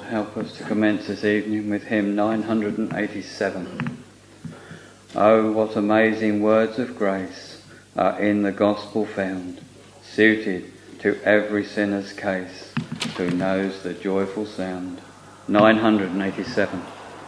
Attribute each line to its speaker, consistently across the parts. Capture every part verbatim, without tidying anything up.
Speaker 1: help us to commence this evening with hymn nine hundred eighty-seven. Oh, what amazing words of grace are in the gospel found, suited to every sinner's case, who knows the joyful sound. nine hundred eighty-seven.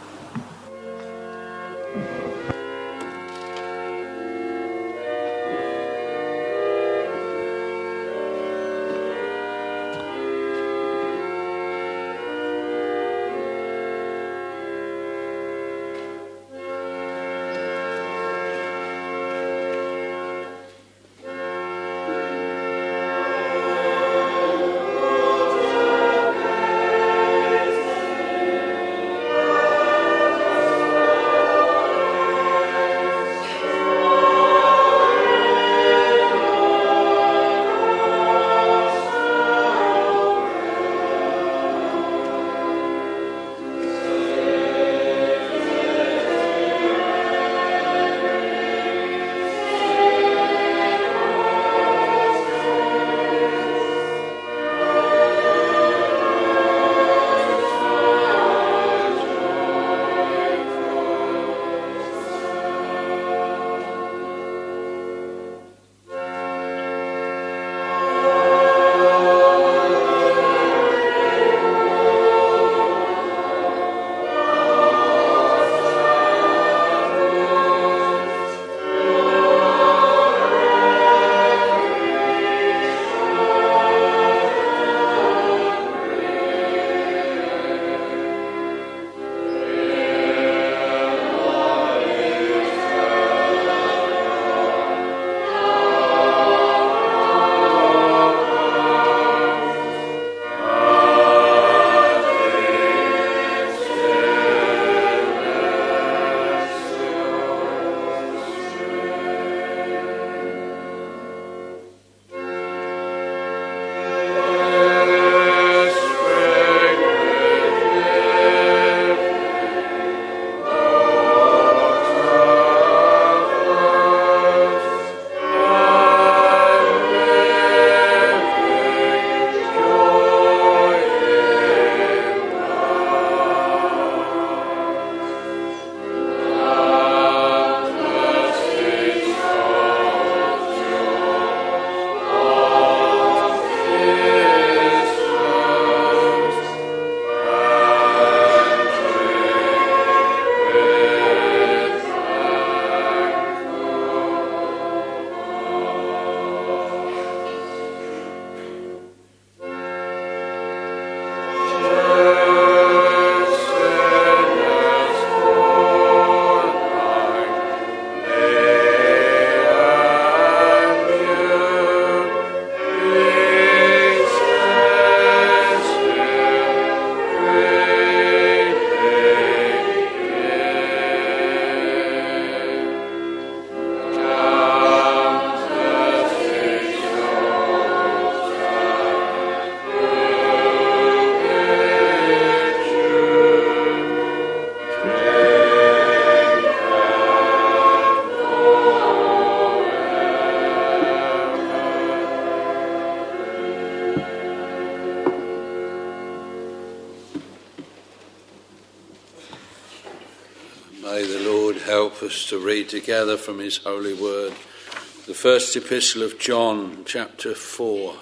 Speaker 2: May the Lord help us to read together from his holy word. The first epistle of John, chapter four.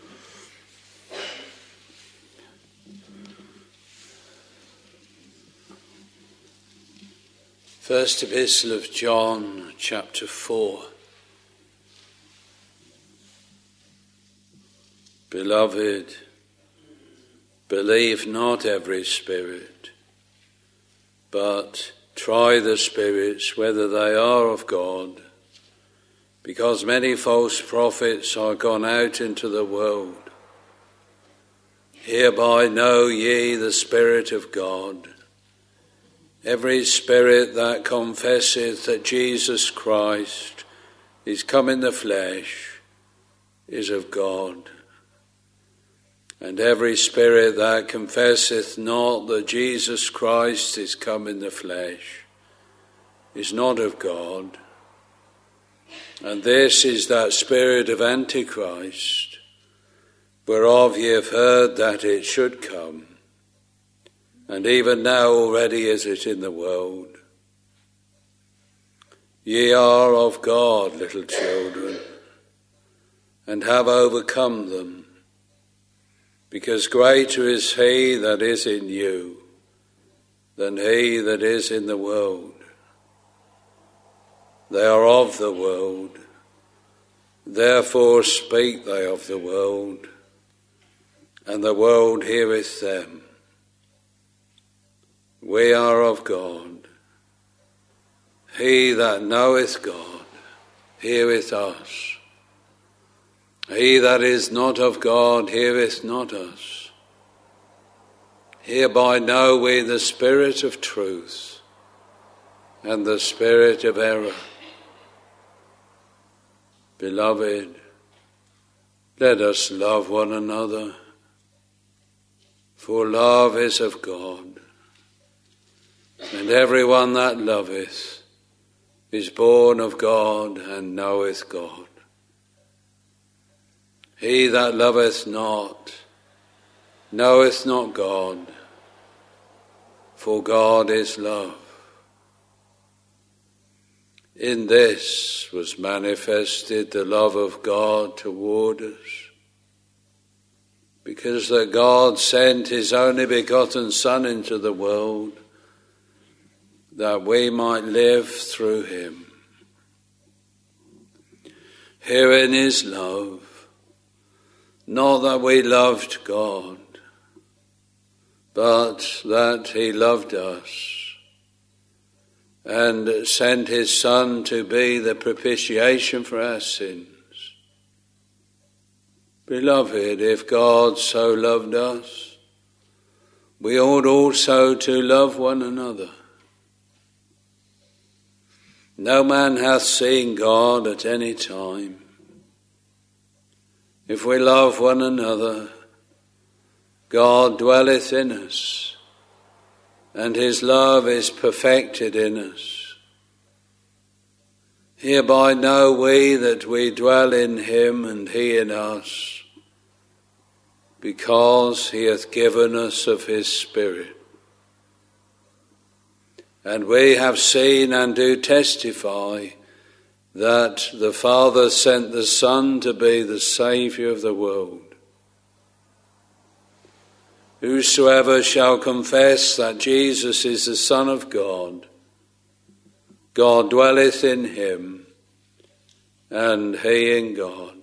Speaker 2: First epistle of John, chapter four. Beloved, believe not every spirit, but try the spirits whether they are of God, because many false prophets are gone out into the world. Hereby know ye the Spirit of God. Every spirit that confesseth that Jesus Christ is come in the flesh is of God. And every spirit that confesseth not that Jesus Christ is come in the flesh is not of God. And this is that spirit of Antichrist, whereof ye have heard that it should come. and even now already is it in the world. Ye are of God, little children, and have overcome them, because greater is he that is in you than he that is in the world. They are of the world, therefore speak they of the world, and the world heareth them. We are of God. He that knoweth God heareth us. He that is not of God heareth not us. Hereby know we the spirit of truth and the spirit of error. Beloved, let us love one another, for love is of God, and every one that loveth is born of God and knoweth God. He that loveth not knoweth not God, for God is love. In this was manifested the love of God toward us, because that God sent his only begotten Son into the world, that we might live through him. Herein is love, not that we loved God, but that he loved us, and sent his Son to be the propitiation for our sins. Beloved, if God so loved us, we ought also to love one another. No man hath seen God at any time. If we love one another, God dwelleth in us, and his love is perfected in us. Hereby know we that we dwell in him and he in us, because he hath given us of his Spirit. And we have seen and do testify that the Father sent the Son to be the Saviour of the world. Whosoever shall confess that Jesus is the Son of God, God dwelleth in him, and he in God.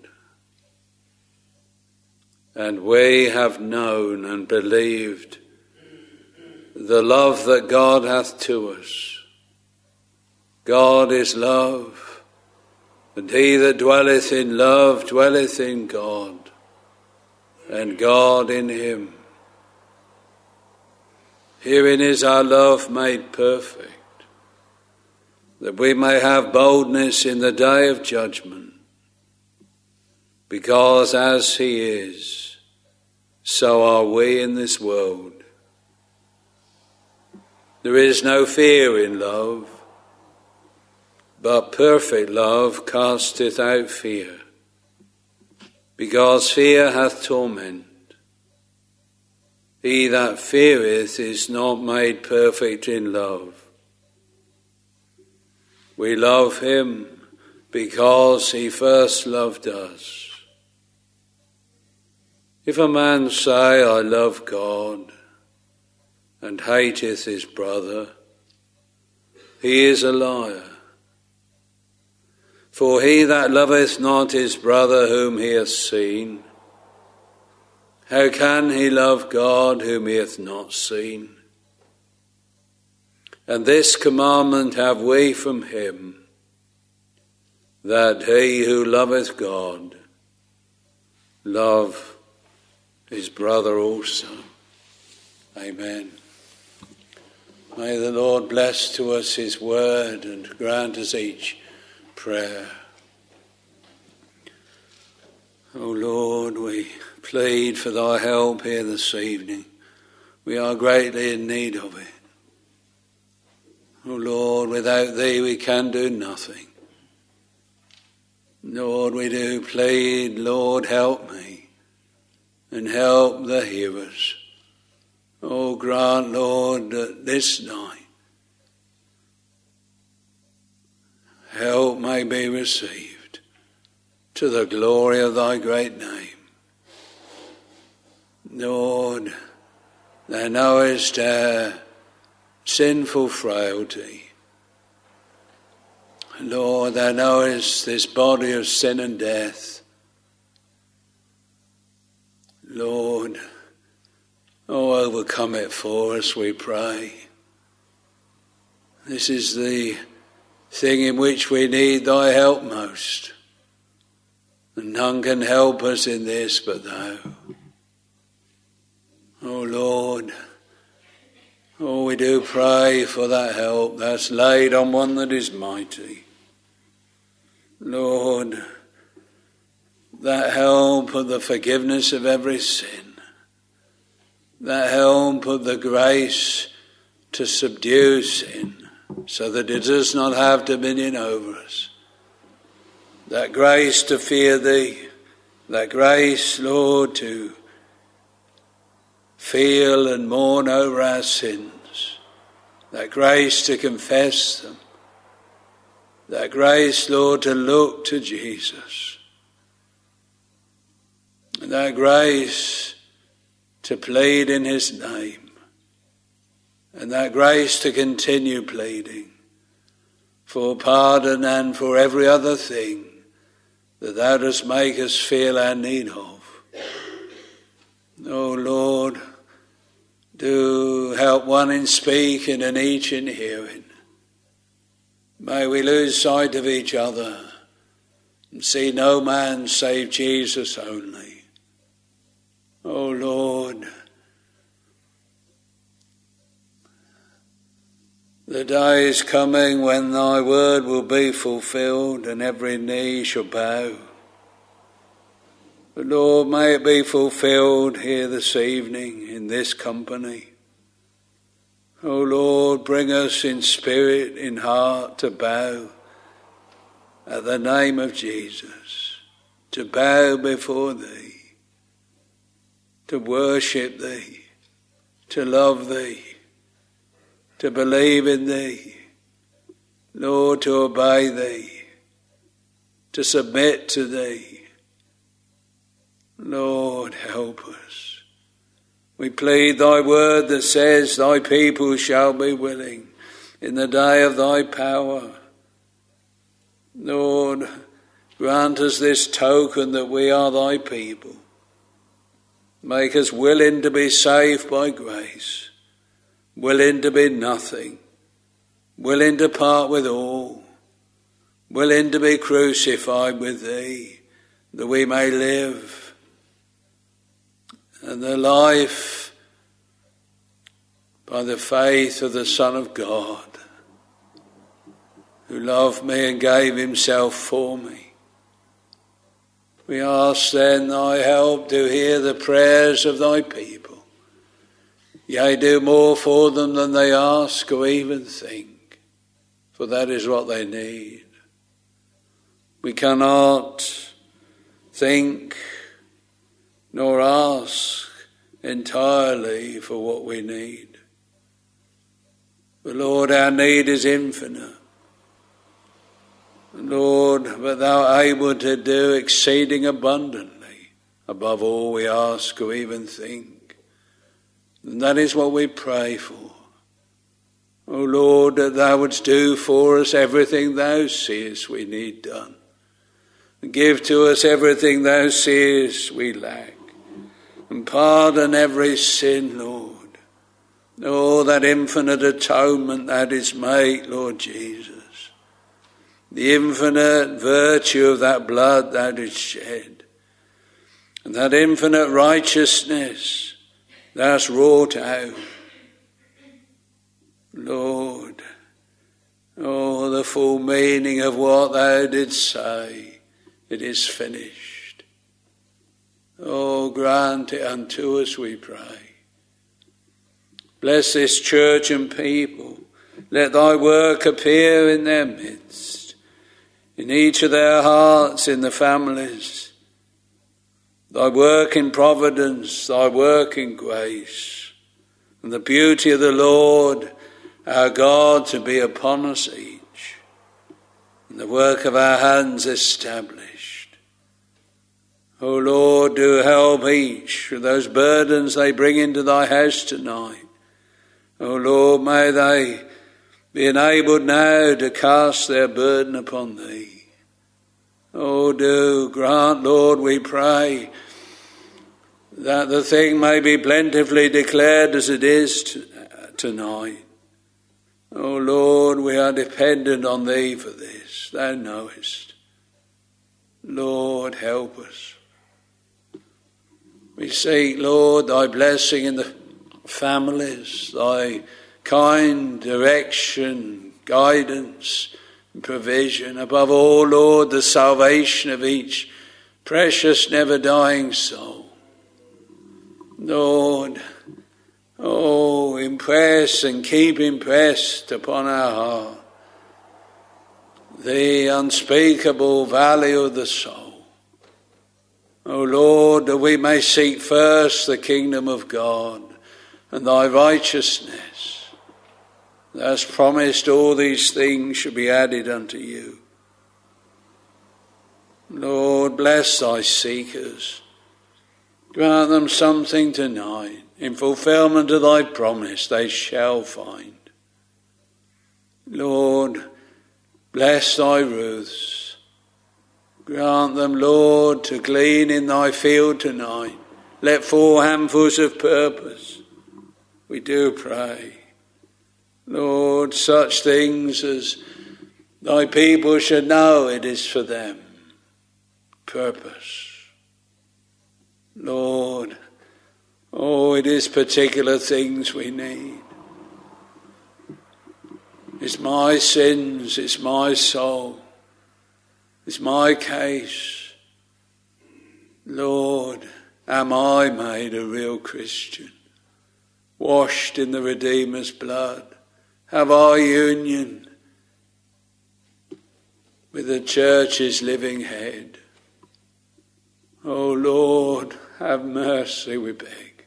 Speaker 2: And we have known and believed the love that God hath to us. God is love, and he that dwelleth in love dwelleth in God, and God in him. Herein is our love made perfect, that we may have boldness in the day of judgment, because as he is, so are we in this world. There is no fear in love, but perfect love casteth out fear, because fear hath torment. He that feareth is not made perfect in love. We love him because he first loved us. If a man say, I love God, and hateth his brother, he is a liar. For he that loveth not his brother whom he hath seen, how can he love God whom he hath not seen? And this commandment have we from him, that he who loveth God love his brother also. Amen. May the Lord bless to us his word and grant us each prayer. O Lord, we plead for thy help here this evening. We are greatly in need of it. O Lord, without thee we can do nothing. Lord, we do plead, Lord, help me, and help the hearers. Oh, grant, Lord, that this night help may be received to the glory of thy great name. Lord, thou knowest our sinful frailty. Lord, thou knowest this body of sin and death. Lord, oh, overcome it for us, we pray. This is the thing in which we need thy help most. And none can help us in this but thou. Oh Lord, oh, we do pray for that help that's laid on one that is mighty. Lord, that help of the forgiveness of every sin, that help of the grace to subdue sin so that it does not have dominion over us, that grace to fear thee, that grace, Lord, to feel and mourn over our sins, that grace to confess them, that grace, Lord, to look to Jesus, and that grace to plead in his name, and that grace to continue pleading for pardon and for every other thing that thou dost make us feel our need of. Oh Lord, do help one in speaking and each in hearing. May we lose sight of each other and see no man save Jesus only. Oh Lord, the day is coming when thy word will be fulfilled and every knee shall bow. But Lord, may it be fulfilled here this evening in this company. Oh Lord, bring us in spirit, in heart, to bow at the name of Jesus, to bow before thee, to worship thee, to love thee, to believe in thee, Lord, to obey thee, to submit to thee. Lord, help us. We plead thy word that says thy people shall be willing in the day of thy power. Lord, grant us this token that we are thy people. Make us willing to be saved by grace, willing to be nothing, willing to part with all, willing to be crucified with thee, that we may live. And the life by the faith of the Son of God, who loved me and gave himself for me. We ask then thy help to hear the prayers of thy people. Yea, do more for them than they ask or even think, for that is what they need. We cannot think nor ask entirely for what we need. But Lord, our need is infinite. Lord, but thou art able to do exceeding abundantly above all we ask or even think. And that is what we pray for. O Lord, that thou wouldst do for us everything thou seest we need done. And give to us everything thou seest we lack. And pardon every sin, Lord. Oh, that infinite atonement thou didst make, Lord Jesus. The infinite virtue of that blood thou didst shed. And that infinite righteousness thou hast wrought out. Lord, oh, the full meaning of what thou didst say. It is finished. Oh, grant it unto us, we pray. Bless this church and people. Let thy work appear in their midst, in each of their hearts, in the families. Thy work in providence, thy work in grace. and the beauty of the Lord our God to be upon us each, and the work of our hands established. O Lord, do help each with those burdens they bring into thy house tonight. O Lord, may they be enabled now to cast their burden upon thee. O do grant, Lord, we pray, that the thing may be plentifully declared as it is t- tonight. O Lord, we are dependent on thee for this, thou knowest. Lord, help us. We seek, Lord, thy blessing in the families, thy kind direction, guidance, and provision. Above all, Lord, the salvation of each precious, never-dying soul. Lord, oh, impress and keep impressed upon our heart the unspeakable value of the soul. O Lord, that we may seek first the kingdom of God and thy righteousness. Thou hast promised all these things shall be added unto you. Lord, bless thy seekers. Grant them something tonight. In fulfillment of thy promise they shall find. Lord, bless thy Ruths. Grant them, Lord, to glean in thy field tonight. Let four handfuls of purpose, we do pray. Lord, such things as thy people should know it is for them. Purpose. Lord, oh, it is particular things we need. It's my sins, it's my soul, it's my case. Lord, am I made a real Christian? Washed in the Redeemer's blood? Have I union with the church's living head? Oh Lord, have mercy, we beg.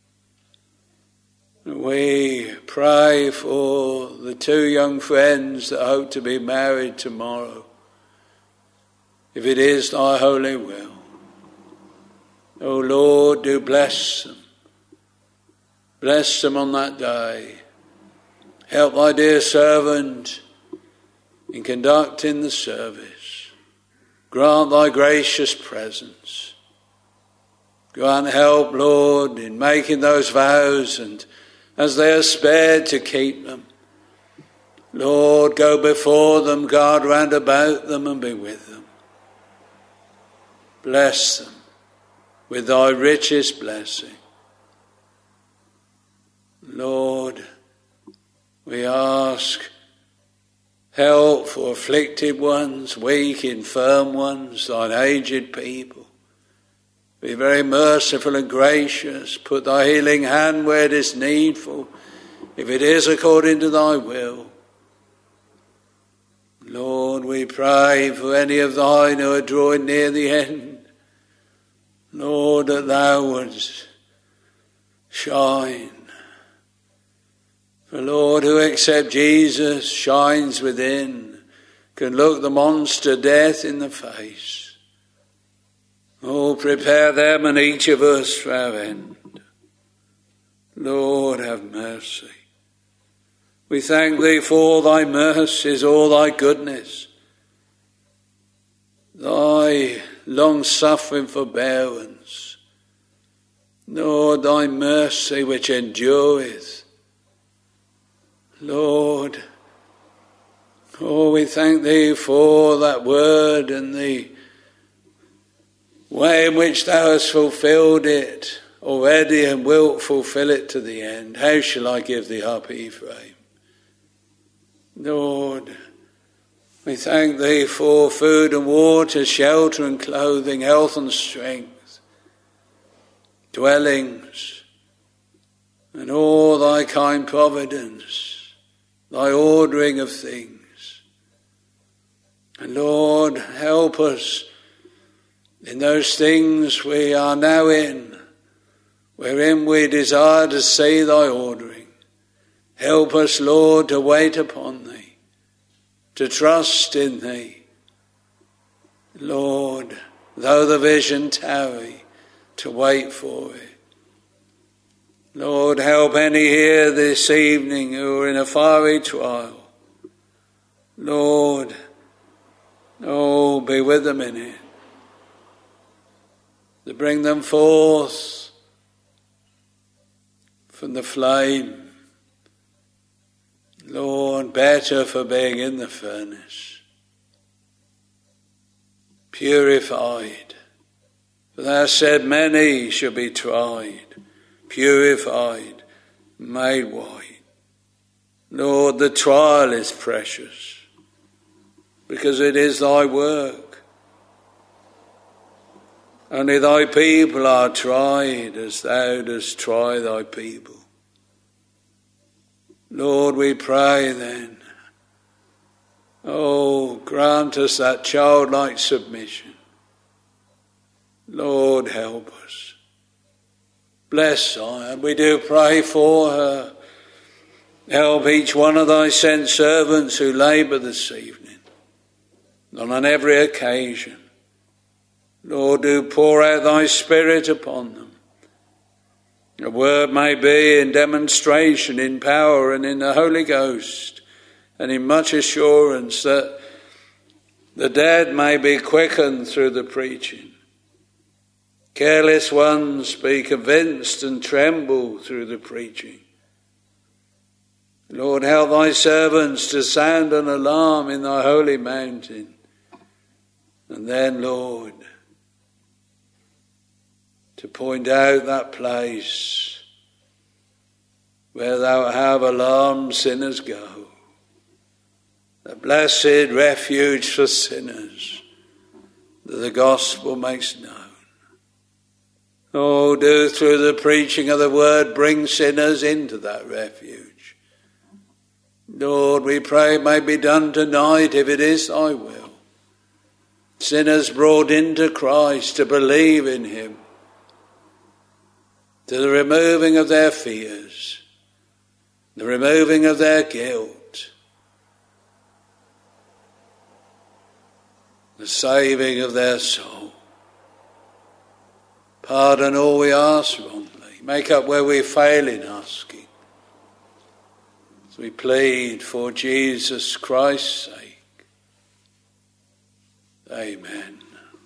Speaker 2: We pray for the two young friends that hope to be married tomorrow, if it is thy holy will. O Lord, do bless them. Bless them on that day. Help thy dear servant in conducting the service. Grant thy gracious presence. Grant help, Lord, in making those vows, and as they are spared to keep them. Lord, go before them, guard round about them, and be with them. Bless them with thy richest blessing. Lord, we ask help for afflicted ones, weak, infirm ones, thine aged people. Be very merciful and gracious. Put thy healing hand where it is needful, if it is according to thy will. Lord, we pray for any of thine who are drawing near the end. Lord, that thou wouldst shine. For Lord, who except Jesus shines within, can look the monster death in the face. Oh, prepare them and each of us for our end. Lord, have mercy. We thank thee for thy mercies, all thy goodness, thy long-suffering forbearance, Lord, thy mercy which endureth. Lord, oh, we thank thee for that word and the way in which thou hast fulfilled it already and wilt fulfill it to the end. How shall I give thee up, Ephraim? Lord, we thank thee for food and water, shelter and clothing, health and strength, dwellings, and all thy kind providence, thy ordering of things. And Lord, help us in those things we are now in, wherein we desire to see thy ordering. Help us, Lord, to wait upon thee, to trust in thee. Lord, though the vision tarry, to wait for it. Lord, help any here this evening who are in a fiery trial. Lord, oh, be with them in it, to bring them forth from the flame. Lord, better for being in the furnace, purified. For thou said many shall be tried, purified, made white. Lord, the trial is precious, because it is thy work. Only thy people are tried as thou dost try thy people. Lord, we pray then, oh, grant us that childlike submission. Lord, help us. Bless Zion. We do pray for her. Help each one of thy sent servants who labour this evening, and on every occasion. Lord, do pour out thy Spirit upon them. The word may be in demonstration, in power, and in the Holy Ghost, and in much assurance that the dead may be quickened through the preaching. Careless ones be convinced and tremble through the preaching. Lord, help thy servants to sound an alarm in thy holy mountain. And then, Lord, to point out that place where thou have alarmed sinners go, the blessed refuge for sinners that the gospel makes known. Oh, do through the preaching of the word bring sinners into that refuge. Lord, we pray it may be done tonight if it is thy will. Sinners brought into Christ to believe in him, to the removing of their fears, the removing of their guilt, the saving of their soul. Pardon all we ask wrongly. Make up where we fail in asking. As we plead for Jesus Christ's sake. Amen.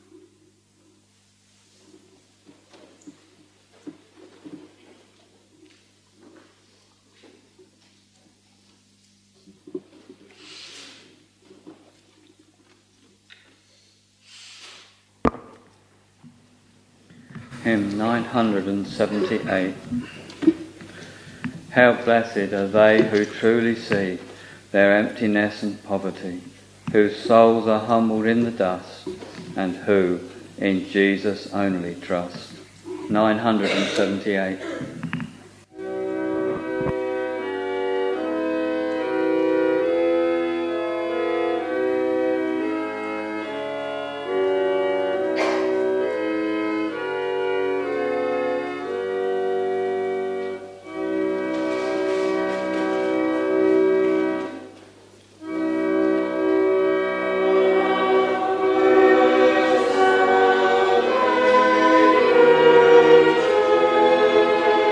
Speaker 1: Hymn nine hundred seventy-eight. How blessed are they who truly see their emptiness and poverty, whose souls are humbled in the dust, and who in Jesus only trust. nine hundred seventy-eight.
Speaker 3: Thank you.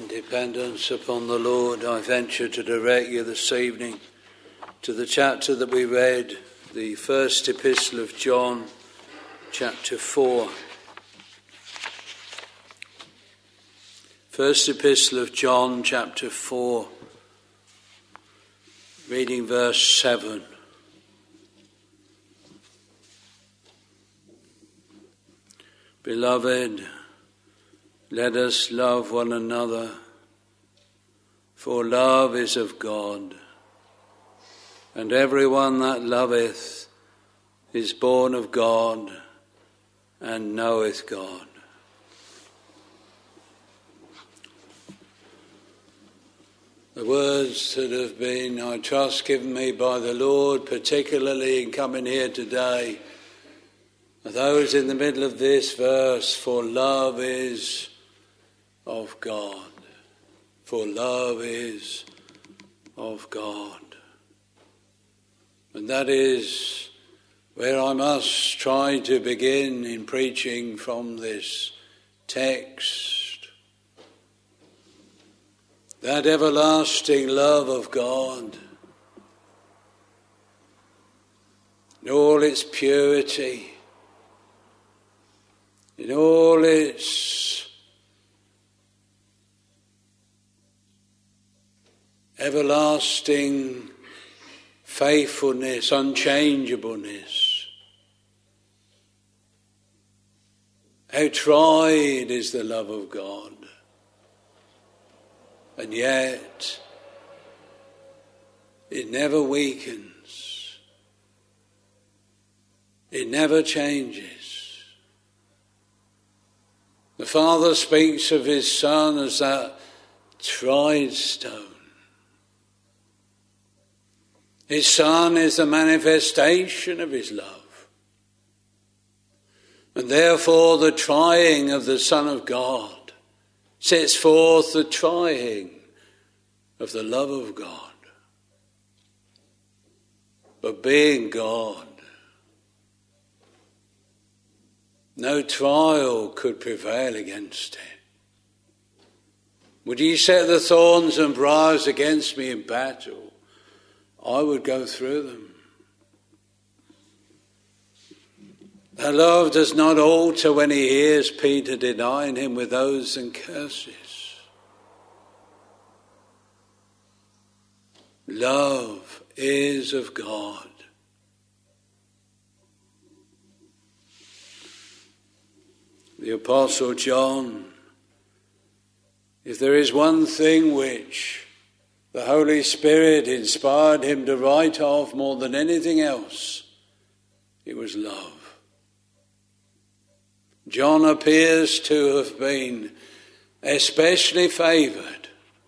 Speaker 2: Dependence upon the Lord, I venture to direct you this evening to the chapter that we read, the first epistle of John, chapter four. First epistle of John, chapter four, reading verse seven. Beloved, let us love one another, for love is of God, and everyone that loveth is born of God and knoweth God. The words that have been, I trust, given me by the Lord, particularly in coming here today, are those in the middle of this verse, for love is of God. For love is of God. And that is where I must try to begin in preaching from this text. That everlasting love of God, in all its purity, in all its everlasting faithfulness, unchangeableness. How tried is the love of God, and yet it never weakens, it never changes. The Father speaks of his Son as that tried stone. His Son is the manifestation of his love. And therefore the trying of the Son of God sets forth the trying of the love of God. But being God, no trial could prevail against it. Would ye set the thorns and briars against me in battle? I would go through them. That love does not alter when he hears Peter denying him with oaths and curses. Love is of God. The Apostle John, if there is one thing which the Holy Spirit inspired him to write of more than anything else, it was love. John appears to have been especially favoured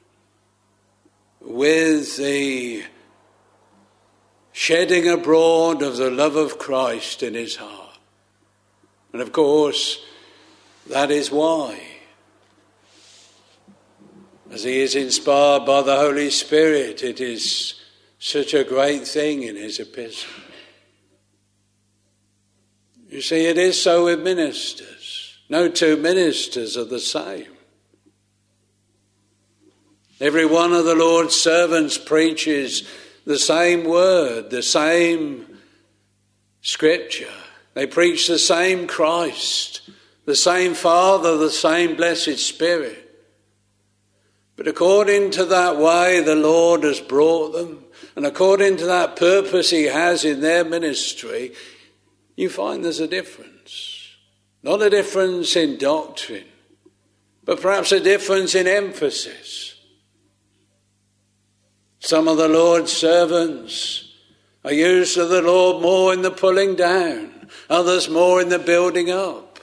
Speaker 2: with the shedding abroad of the love of Christ in his heart. And of course, that is why, as he is inspired by the Holy Spirit, it is such a great thing in his epistle. You see, it is so with ministers. No two ministers are the same. Every one of the Lord's servants preaches the same word, the same scripture. They preach the same Christ, the same Father, the same blessed Spirit. But according to that way the Lord has brought them, and according to that purpose he has in their ministry, you find there's a difference. Not a difference in doctrine, but perhaps a difference in emphasis. Some of the Lord's servants are used to the Lord more in the pulling down, others more in the building up.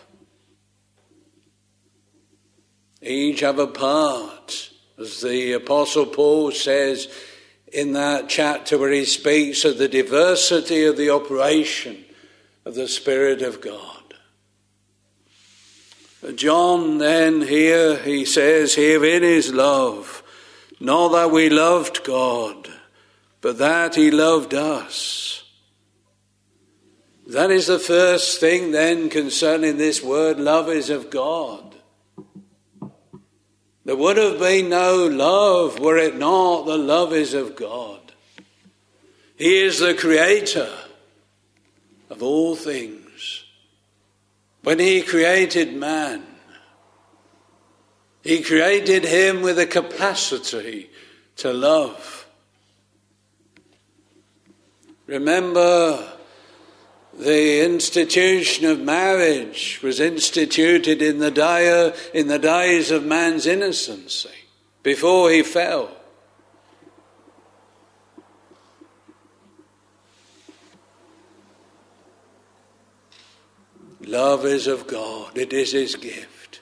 Speaker 2: Each have a part. As the Apostle Paul says in that chapter where he speaks of the diversity of the operation of the Spirit of God. John then here, he says, herein is love, not that we loved God, but that he loved us. That is the first thing then concerning this word, love is of God. There would have been no love were it not the love is of God. He is the creator of all things. When he created man, he created him with a capacity to love. Remember, the institution of marriage was instituted in the day, in the days of man's innocency, before he fell. Love is of God. It is his gift.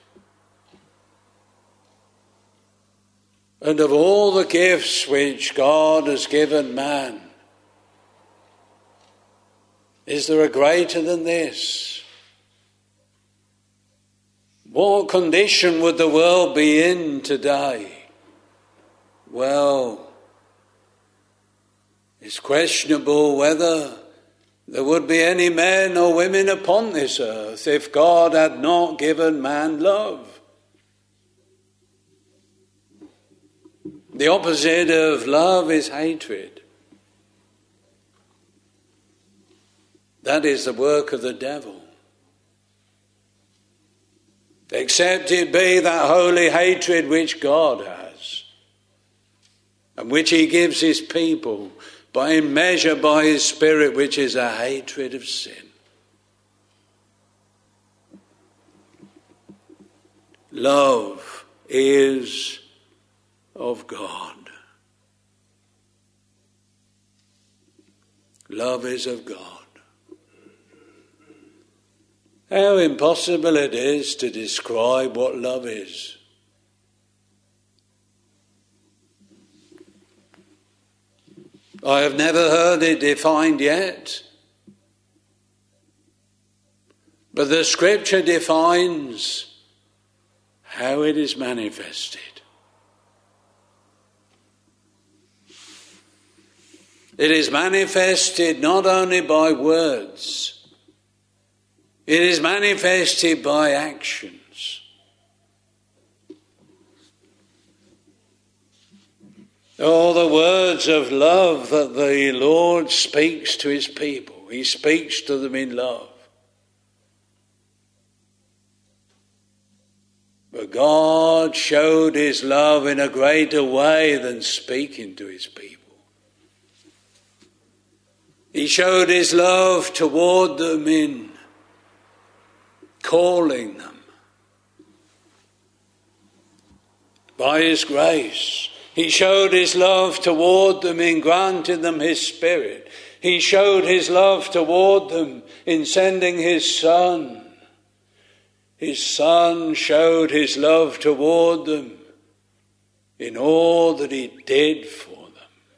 Speaker 2: And of all the gifts which God has given man, is there a greater than this? What condition would the world be in today? Well, it's questionable whether there would be any men or women upon this earth if God had not given man love. The opposite of love is hatred. That is the work of the devil. Except it be that holy hatred which God has, and which he gives his people by measure by his Spirit, which is a hatred of sin. Love is of God. Love is of God. How impossible it is to describe what love is. I have never heard it defined yet, but the Scripture defines how it is manifested. It is manifested not only by words, it is manifested by actions. All the words of love that the Lord speaks to his people, he speaks to them in love. But God showed his love in a greater way than speaking to his people. He showed his love toward them in calling them by his grace. He showed his love toward them in granting them his Spirit. He showed his love toward them in sending his Son. His Son showed his love toward them in all that he did for them.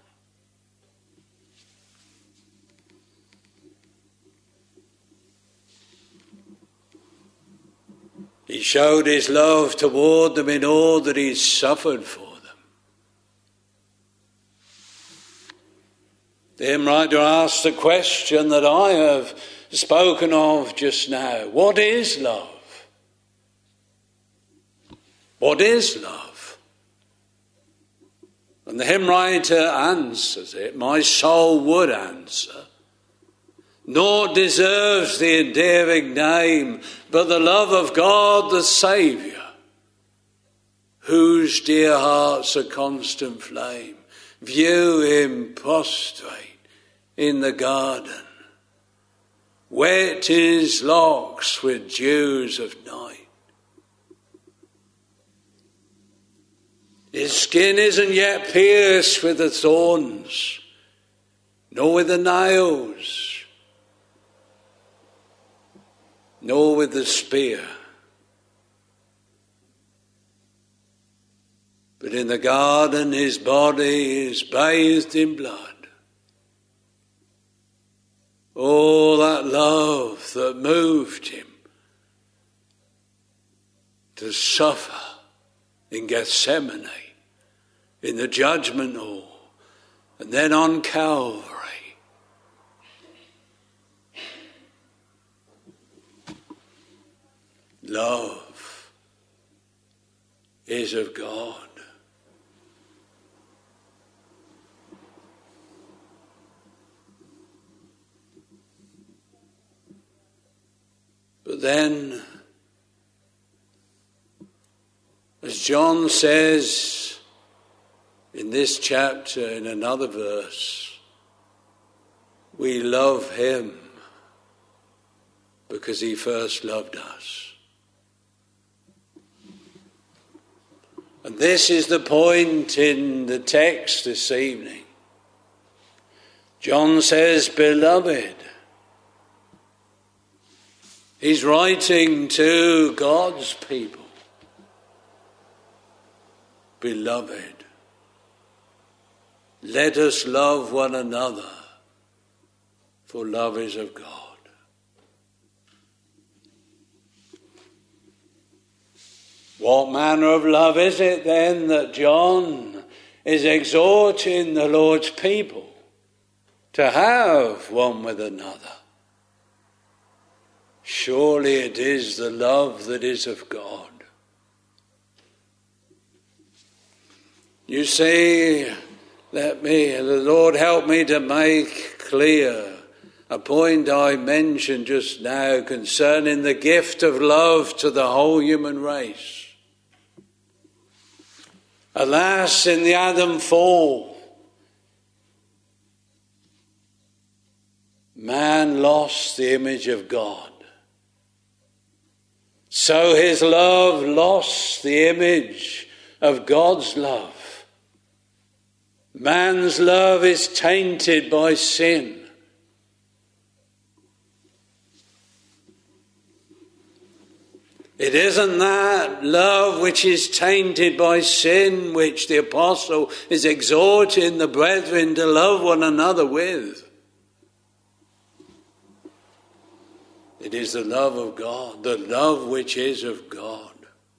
Speaker 2: He showed his love toward them in all that he suffered for them. The hymn writer asked the question that I have spoken of just now. What is love? What is love? And the hymn writer answers it, my soul would answer. Naught deserves the endearing name but the love of God the Saviour, whose dear heart's a constant flame. View him prostrate in the garden, wet his locks with dews of night. His skin isn't yet pierced with the thorns, nor with the nails, nor with the spear. But in the garden his body is bathed in blood. All that love that moved him to suffer in Gethsemane, in the judgment hall, and then on Calvary. Love is of God. But then, as John says in this chapter, in another verse, we love him because he first loved us. And this is the point in the text this evening. John says, beloved. He's writing to God's people. Beloved, let us love one another, for love is of God. What manner of love is it then that John is exhorting the Lord's people to have one with another? Surely it is the love that is of God. You see, let me, the Lord help me to make clear a point I mentioned just now concerning the gift of love to the whole human race. Alas, in the Adam fall, man lost the image of God. So his love lost the image of God's love. Man's love is tainted by sin. It isn't that love which is tainted by sin which the apostle is exhorting the brethren to love one another with. It is the love of God, the love which is of God.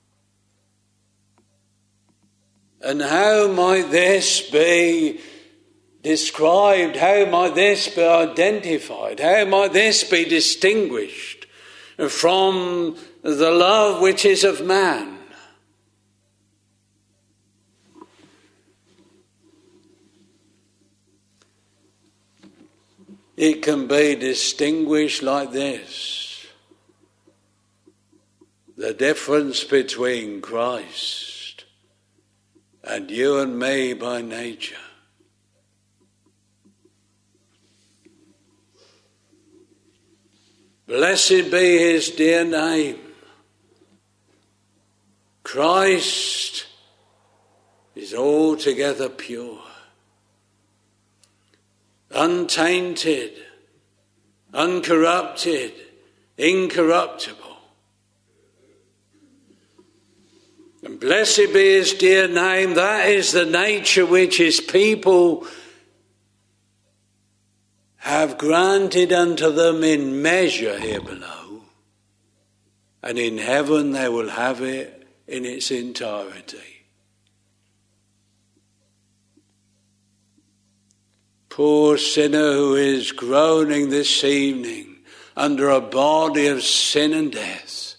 Speaker 2: And how might this be described? How might this be identified? How might this be distinguished from the love which is of man? It can be distinguished like this. The difference between Christ and you and me by nature. Blessed be his dear name. Christ is altogether pure, untainted, uncorrupted, incorruptible. And blessed be his dear name. That is the nature which his people have granted unto them in measure here below. And in heaven they will have it in its entirety. Poor sinner who is groaning this evening under a body of sin and death,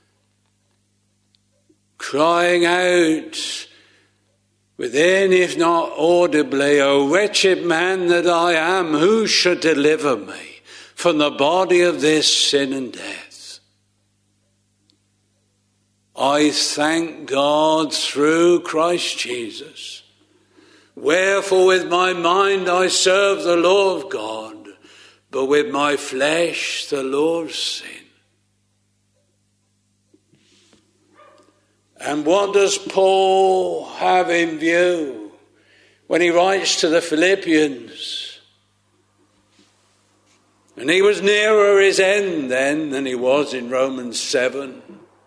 Speaker 2: crying out within, if not audibly, O wretched man that I am, who should deliver me from the body of this sin and death? I thank God through Christ Jesus. Wherefore with my mind I serve the law of God, but with my flesh the law of sin. And what does Paul have in view when he writes to the Philippians? And he was nearer his end then than he was in Romans seven.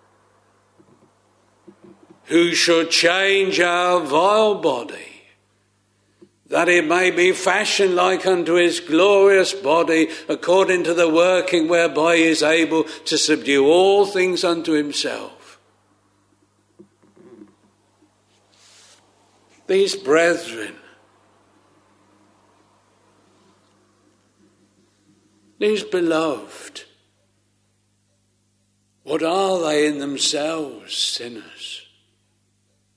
Speaker 2: Who should change our vile body, that it may be fashioned like unto his glorious body, according to the working whereby he is able to subdue all things unto himself. These brethren, these beloved, what are they in themselves? Sinners.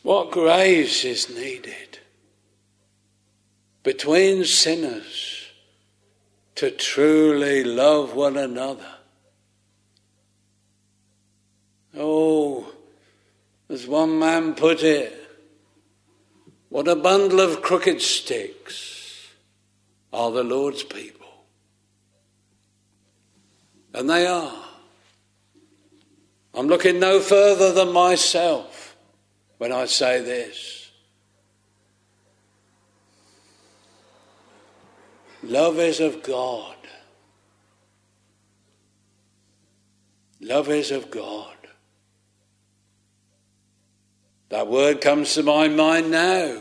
Speaker 2: What grace is needed between sinners to truly love one another. Oh, as one man put it, what a bundle of crooked sticks are the Lord's people. And they are. I'm looking no further than myself when I say this. Love is of God. Love is of God. That word comes to my mind now.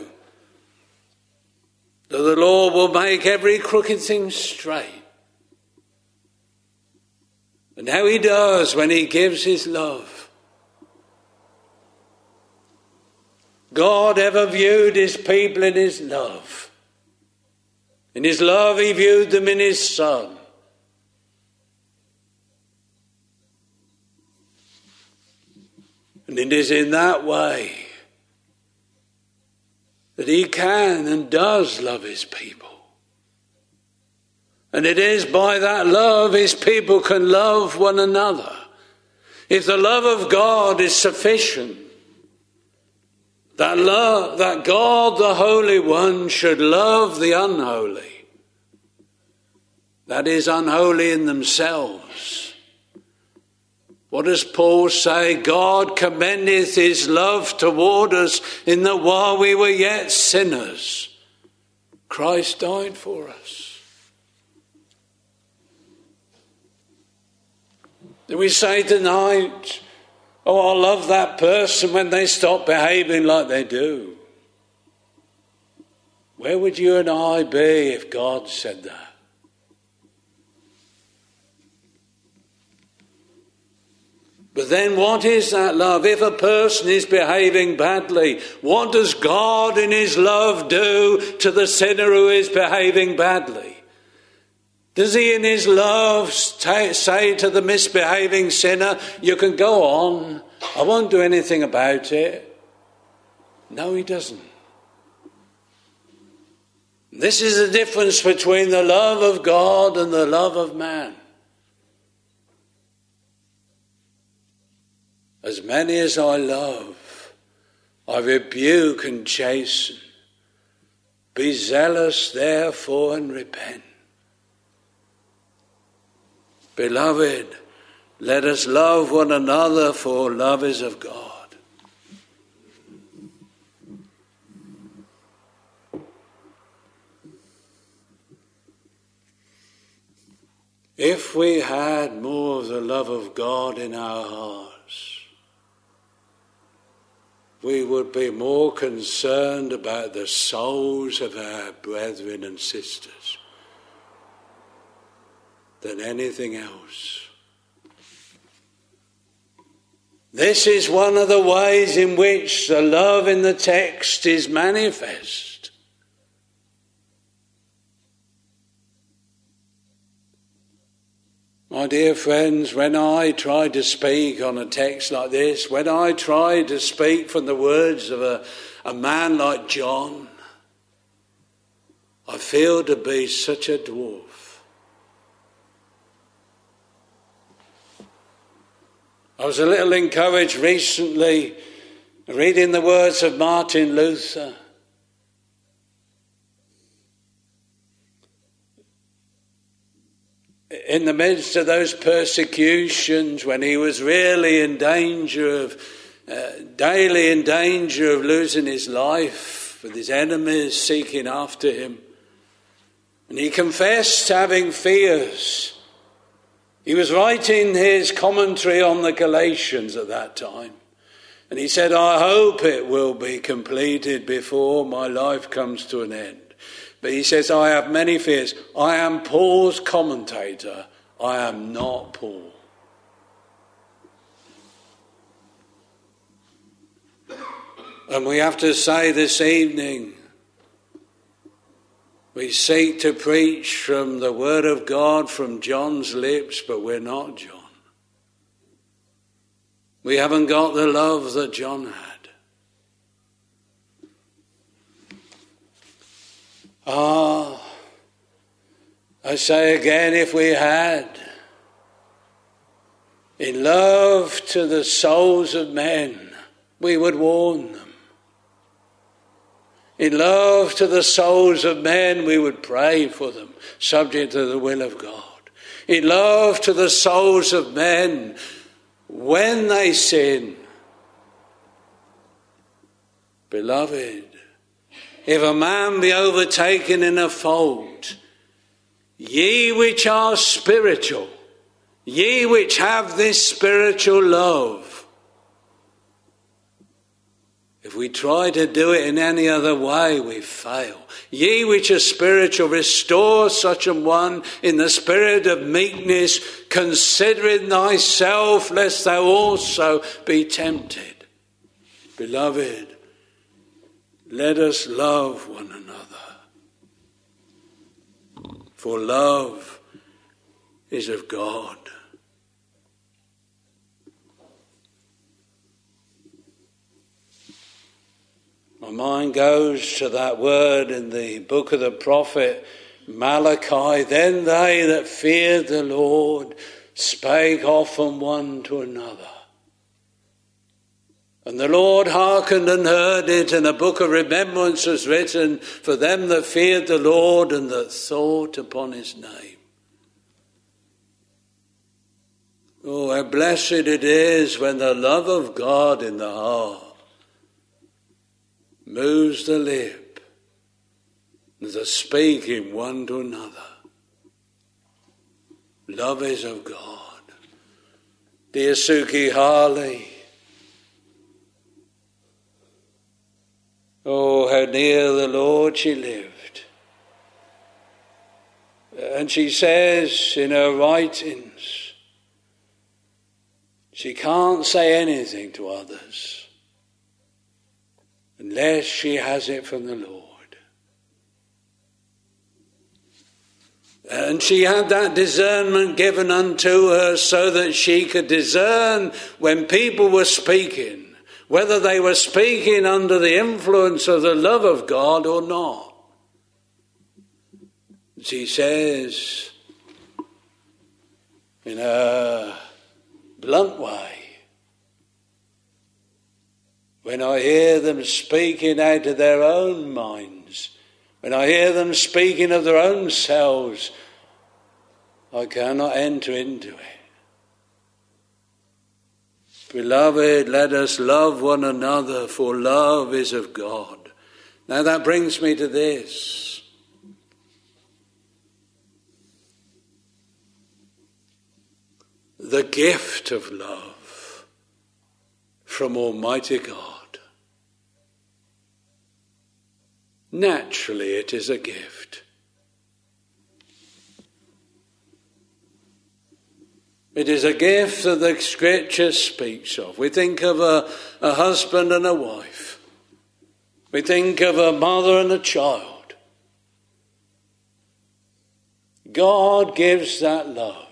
Speaker 2: That the Lord will make every crooked thing straight. And how he does when he gives his love. God ever viewed his people in his love. In his love he viewed them in his Son. And it is in that way that he can and does love his people. And it is by that love his people can love one another. If the love of God is sufficient, that love, that God the Holy One should love the unholy, that is unholy in themselves. What does Paul say? God commendeth his love toward us in that while we were yet sinners, Christ died for us. Do we say tonight, oh, I love that person when they stop behaving like they do? Where would you and I be if God said that? But then what is that love? If a person is behaving badly, what does God in his love do to the sinner who is behaving badly? Does he in his love say to the misbehaving sinner, you can go on, I won't do anything about it? No, he doesn't. This is the difference between the love of God and the love of man. As many as I love, I rebuke and chasten. Be zealous therefore and repent. Beloved, let us love one another, for love is of God. If we had more of the love of God in our hearts, we would be more concerned about the souls of our brethren and sisters than anything else. This is one of the ways in which the love in the text is manifest. My dear friends, when I try to speak on a text like this, when I try to speak from the words of a, a man like John, I feel to be such a dwarf. I was a little encouraged recently reading the words of Martin Luther. In the midst of those persecutions, when he was really in danger of, uh, daily in danger of losing his life, with his enemies seeking after him, and he confessed having fears. He was writing his commentary on the Galatians at that time. And he said, I hope it will be completed before my life comes to an end. But he says, I have many fears. I am Paul's commentator. I am not Paul. And we have to say this evening, we seek to preach from the Word of God from John's lips, but we're not John. We haven't got the love that John had. Ah, I say again, if we had, in love to the souls of men, we would warn them. In love to the souls of men, we would pray for them, subject to the will of God. In love to the souls of men, when they sin, beloved, if a man be overtaken in a fault, ye which are spiritual, ye which have this spiritual love, if we try to do it in any other way, we fail. Ye which are spiritual, restore such an one in the spirit of meekness, considering thyself, lest thou also be tempted. Beloved, let us love one another. For love is of God. My mind goes to that word in the book of the prophet Malachi. Then they that feared the Lord spake often one to another. And the Lord hearkened and heard it, and a book of remembrance was written for them that feared the Lord and that thought upon his name. Oh, how blessed it is when the love of God in the heart moves the lip, the speaking one to another. Love is of God. Dear Suki Harley, oh, how near the Lord she lived. And she says in her writings, she can't say anything to others unless she has it from the Lord. And she had that discernment given unto her so that she could discern when people were speaking, whether they were speaking under the influence of the love of God or not. She says in a blunt way, when I hear them speaking out of their own minds, when I hear them speaking of their own selves, I cannot enter into it. Beloved, let us love one another, for love is of God. Now that brings me to this. The gift of love from Almighty God. Naturally, it is a gift. It is a gift that the Scripture speaks of. We think of a, a husband and a wife. We think of a mother and a child. God gives that love.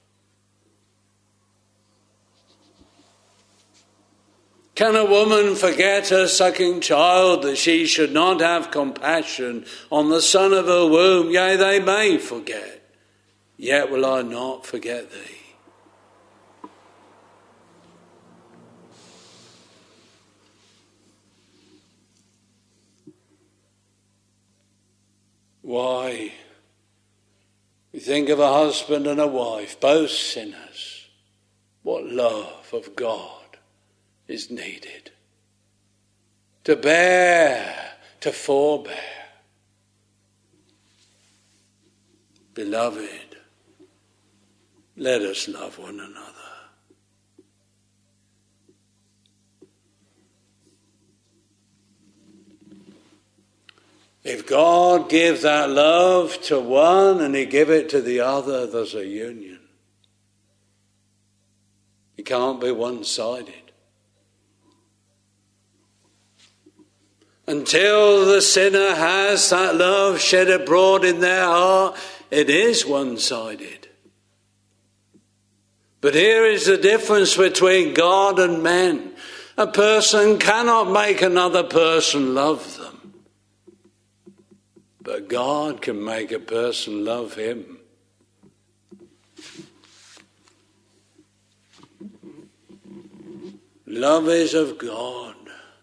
Speaker 2: Can a woman forget her sucking child that she should not have compassion on the son of her womb? Yea, they may forget, yet will I not forget thee. Why? We think of a husband and a wife, both sinners. What love of God is needed to bear, to forbear. Beloved, let us love one another. If God gives that love to one and he give it to the other, there's a union. It can't be one-sided. Until the sinner has that love shed abroad in their heart, it is one-sided. But here is the difference between God and men. A person cannot make another person love them. But God can make a person love him. Love is of God.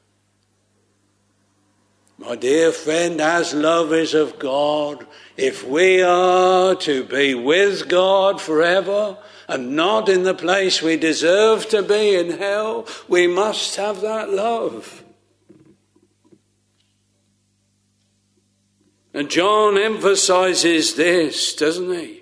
Speaker 2: My dear friend, as love is of God, if we are to be with God forever and not in the place we deserve to be in hell, we must have that love. And John emphasizes this, doesn't he?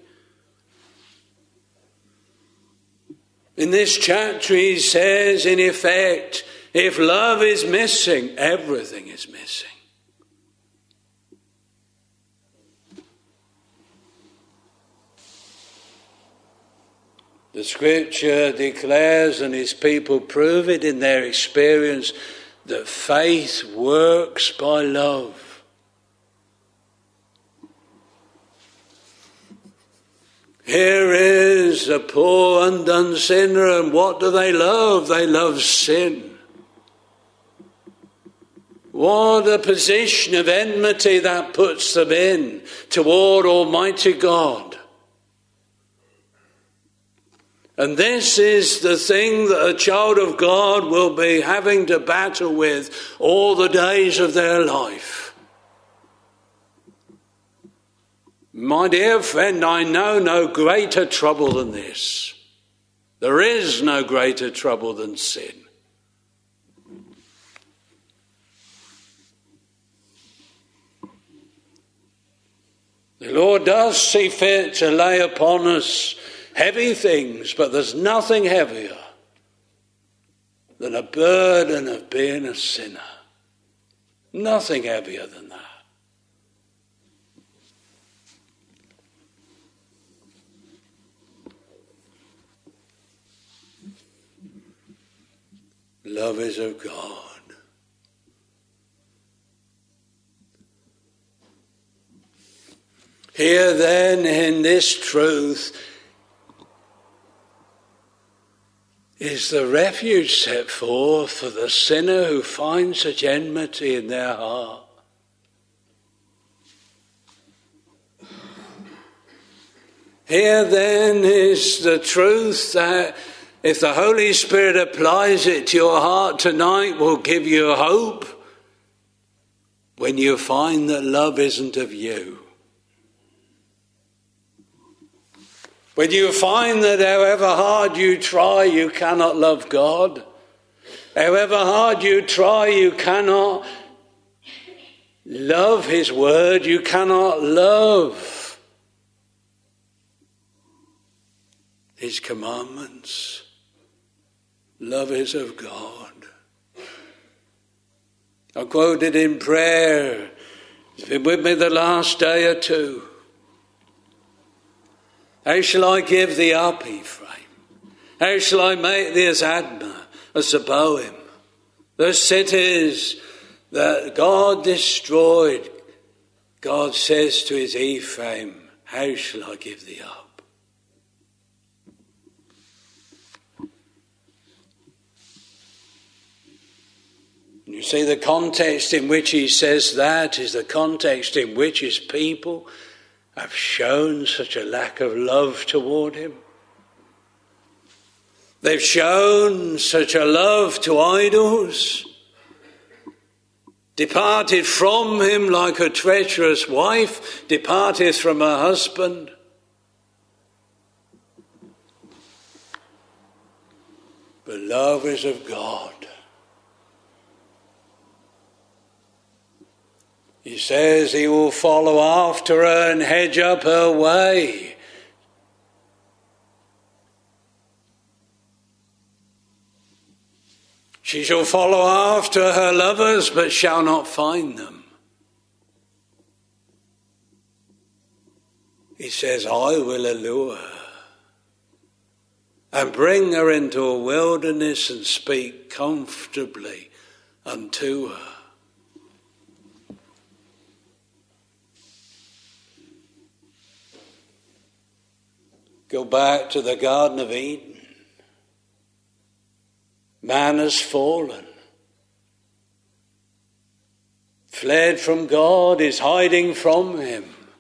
Speaker 2: In this chapter he says, in effect, if love is missing, everything is missing. The scripture declares, and his people prove it in their experience, that faith works by love. Here is a poor undone sinner, and what do they love? They love sin. What a position of enmity that puts them in toward Almighty God. And this is the thing that a child of God will be having to battle with all the days of their life. My dear friend, I know no greater trouble than this. There is no greater trouble than sin. The Lord does see fit to lay upon us heavy things, but there's nothing heavier than a burden of being a sinner. Nothing heavier than that. Love is of God. Here then in this truth is the refuge set forth for the sinner who finds such enmity in their heart. Here then is the truth that if the Holy Spirit applies it to your heart tonight, will give you hope when you find that love isn't of you. When you find that however hard you try, you cannot love God. However hard you try, you cannot love his word. You cannot love his commandments. Love is of God. I quoted in prayer, it's been with me the last day or two. How shall I give thee up, Ephraim? How shall I make thee as Admah, as Zeboim? The cities that God destroyed, God says to his Ephraim, how shall I give thee up? You see, the context in which he says that is the context in which his people have shown such a lack of love toward him. They've shown such a love to idols, departed from him like a treacherous wife departeth from her husband. But love is of God. He says he will follow after her and hedge up her way. She shall follow after her lovers, but shall not find them. He says, I will allure her and bring her into a wilderness and speak comfortably unto her. Go back to the Garden of Eden. Man has fallen. fled from God, is hiding from him.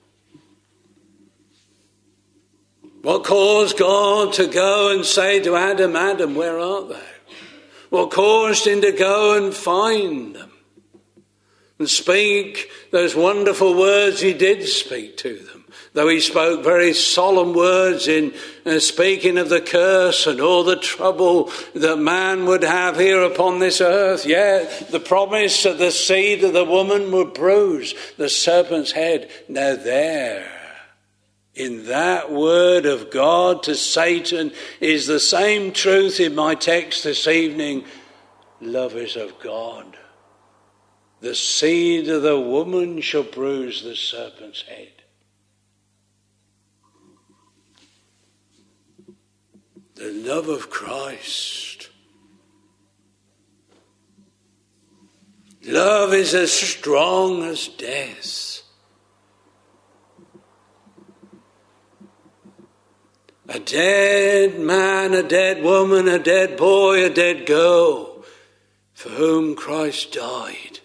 Speaker 2: What caused God to go and say to Adam, Adam, where art thou? What caused him to go and find them and speak those wonderful words he did speak to them? Though he spoke very solemn words in uh, speaking of the curse and all the trouble that man would have here upon this earth, yet the promise that the seed of the woman would bruise the serpent's head. Now there, in that word of God to Satan, is the same truth in my text this evening. Love is of God. The seed of the woman shall bruise the serpent's head. The love of Christ. Love is as strong as death. A dead man, a dead woman, a dead boy, a dead girl, for whom Christ died.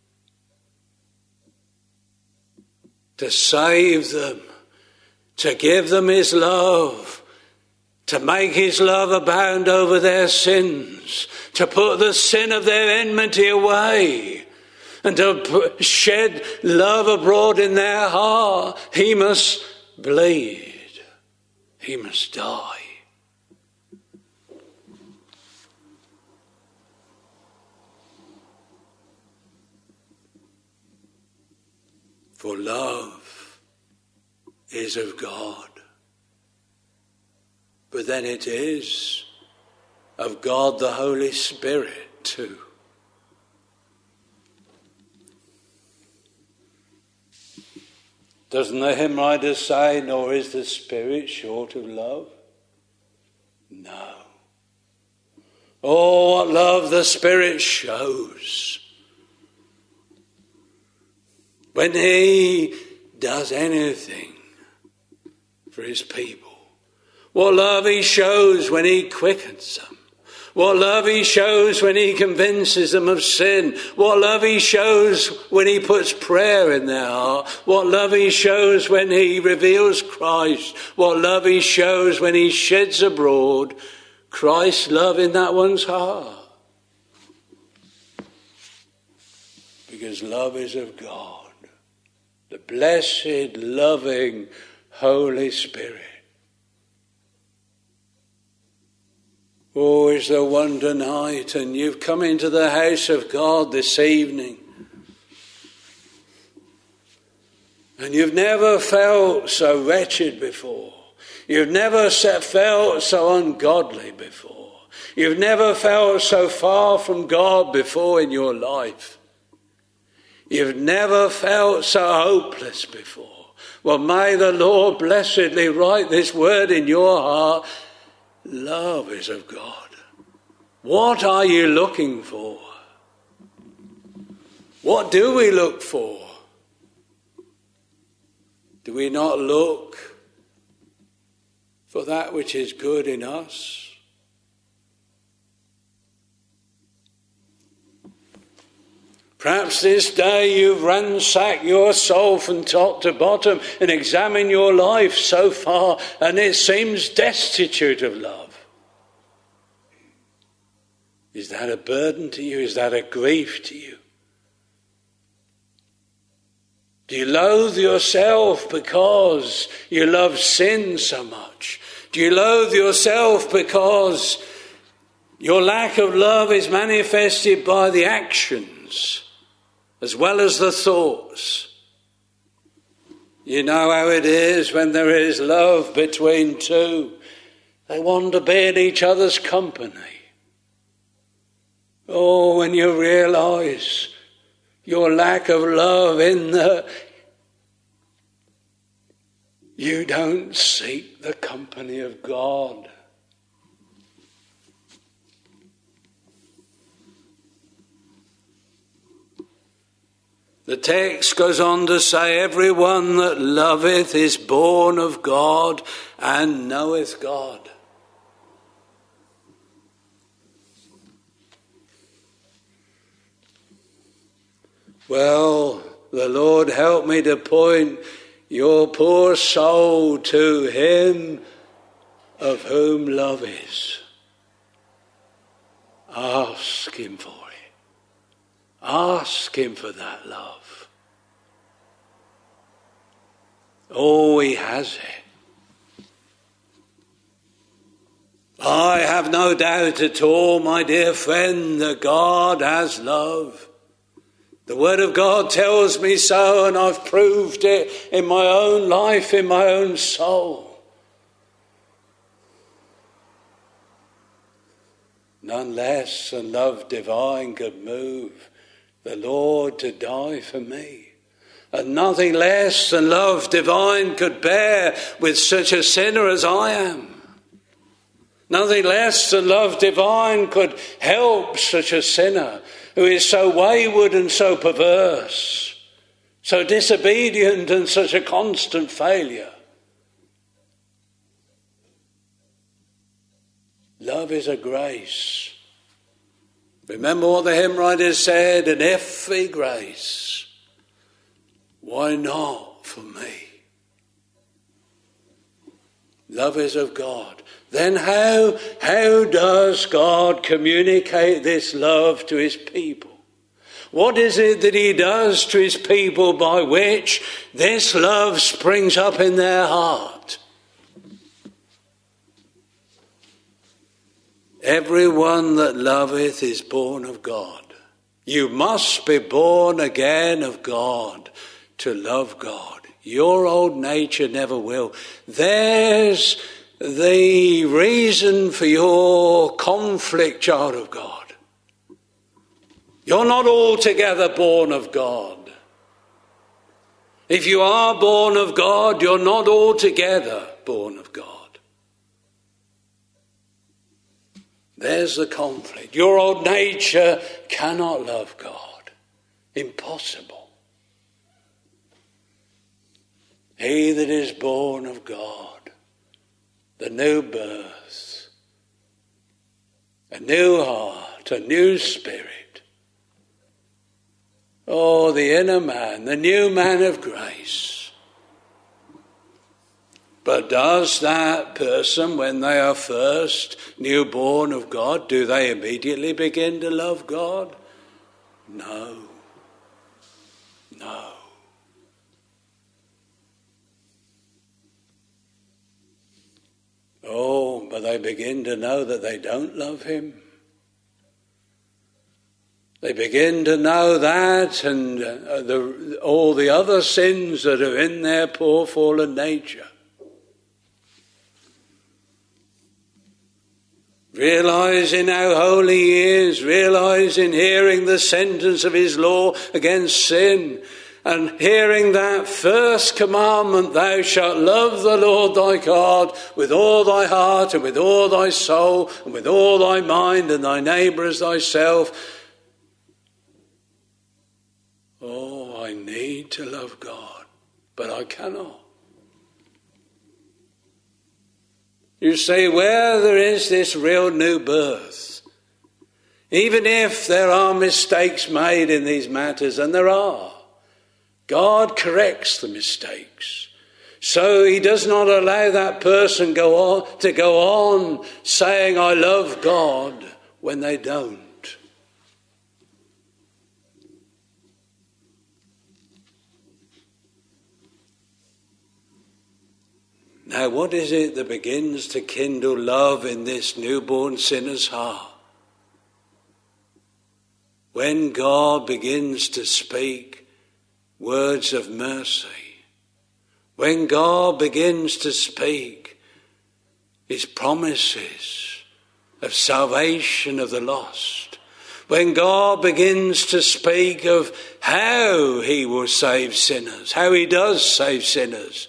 Speaker 2: To save them, to give them his love, to make his love abound over their sins, to put the sin of their enmity away, and to shed love abroad in their heart. He must bleed. He must die. For love is of God. But then it is of God the Holy Spirit too. Doesn't the hymn writer say, nor is the Spirit short of love? No. Oh, what love the Spirit shows when he does anything for his people. What love he shows when he quickens them. What love he shows when he convinces them of sin. What love he shows when he puts prayer in their heart. What love he shows when he reveals Christ. What love he shows when he sheds abroad Christ's love in that one's heart. Because love is of God. The blessed, loving Holy Spirit. Oh, it's the wonder night, and you've come into the house of God this evening. And you've never felt so wretched before. You've never felt so ungodly before. You've never felt so far from God before in your life. You've never felt so hopeless before. Well, may the Lord blessedly write this word in your heart. Love is of God. What are you looking for? What do we look for? Do we not look for that which is good in us? Perhaps this day you've ransacked your soul from top to bottom and examined your life so far, and it seems destitute of love. Is that a burden to you? Is that a grief to you? Do you loathe yourself because you love sin so much? Do you loathe yourself because your lack of love is manifested by the actions as well as the thoughts? You know how it is when there is love between two. They want to be in each other's company. Oh, when you realise your lack of love in the... You don't seek the company of God. The text goes on to say, everyone that loveth is born of God and knoweth God. Well, the Lord help me to point your poor soul to him of whom love is. Ask him for it. Ask him for that love. Oh, he has it. I have no doubt at all, my dear friend, that God has love. The Word of God tells me so, and I've proved it in my own life, in my own soul. None less than love divine could move the Lord to die for me. And nothing less than love divine could bear with such a sinner as I am. Nothing less than love divine could help such a sinner who is so wayward and so perverse, so disobedient and such a constant failure. Love is a grace. Remember what the hymn writer said, an effie grace. Why not for me? Love is of God. Then how, how does God communicate this love to his people? What is it that he does to his people by which this love springs up in their heart? Everyone that loveth is born of God. You must be born again of God to love God. Your old nature never will. There's the reason for your conflict, child of God. You're not altogether born of God. If you are born of God, you're not altogether born of God. There's the conflict. Your old nature cannot love God. Impossible. He that is born of God, the new birth, a new heart, a new spirit. Oh, the inner man, the new man of grace. But does that person, when they are first newborn of God, do they immediately begin to love God? No. No. Oh, but they begin to know that they don't love him. They begin to know that and uh, the, all the other sins that are in their poor fallen nature. Realizing how holy he is, realizing hearing the sentence of his law against sin, and hearing that first commandment, thou shalt love the Lord thy God with all thy heart and with all thy soul and with all thy mind, and thy neighbour as thyself. Oh, I need to love God, but I cannot. You see, where there is this real new birth, even if there are mistakes made in these matters, and there are, God corrects the mistakes. So he does not allow that person go on to go on saying, I love God, when they don't. Now, what is it that begins to kindle love in this newborn sinner's heart? When God begins to speak words of mercy, when God begins to speak his promises of salvation of the lost, when God begins to speak of how he will save sinners, how he does save sinners,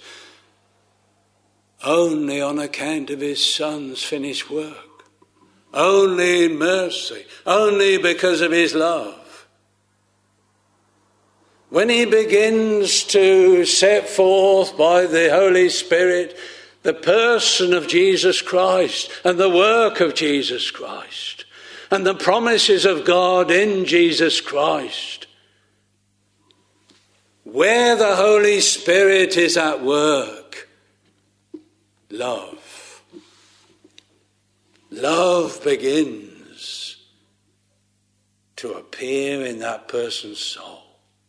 Speaker 2: only on account of his Son's finished work, only in mercy, only because of his love. When he begins to set forth by the Holy Spirit the person of Jesus Christ and the work of Jesus Christ and the promises of God in Jesus Christ, where the Holy Spirit is at work, love. Love begins to appear in that person's soul.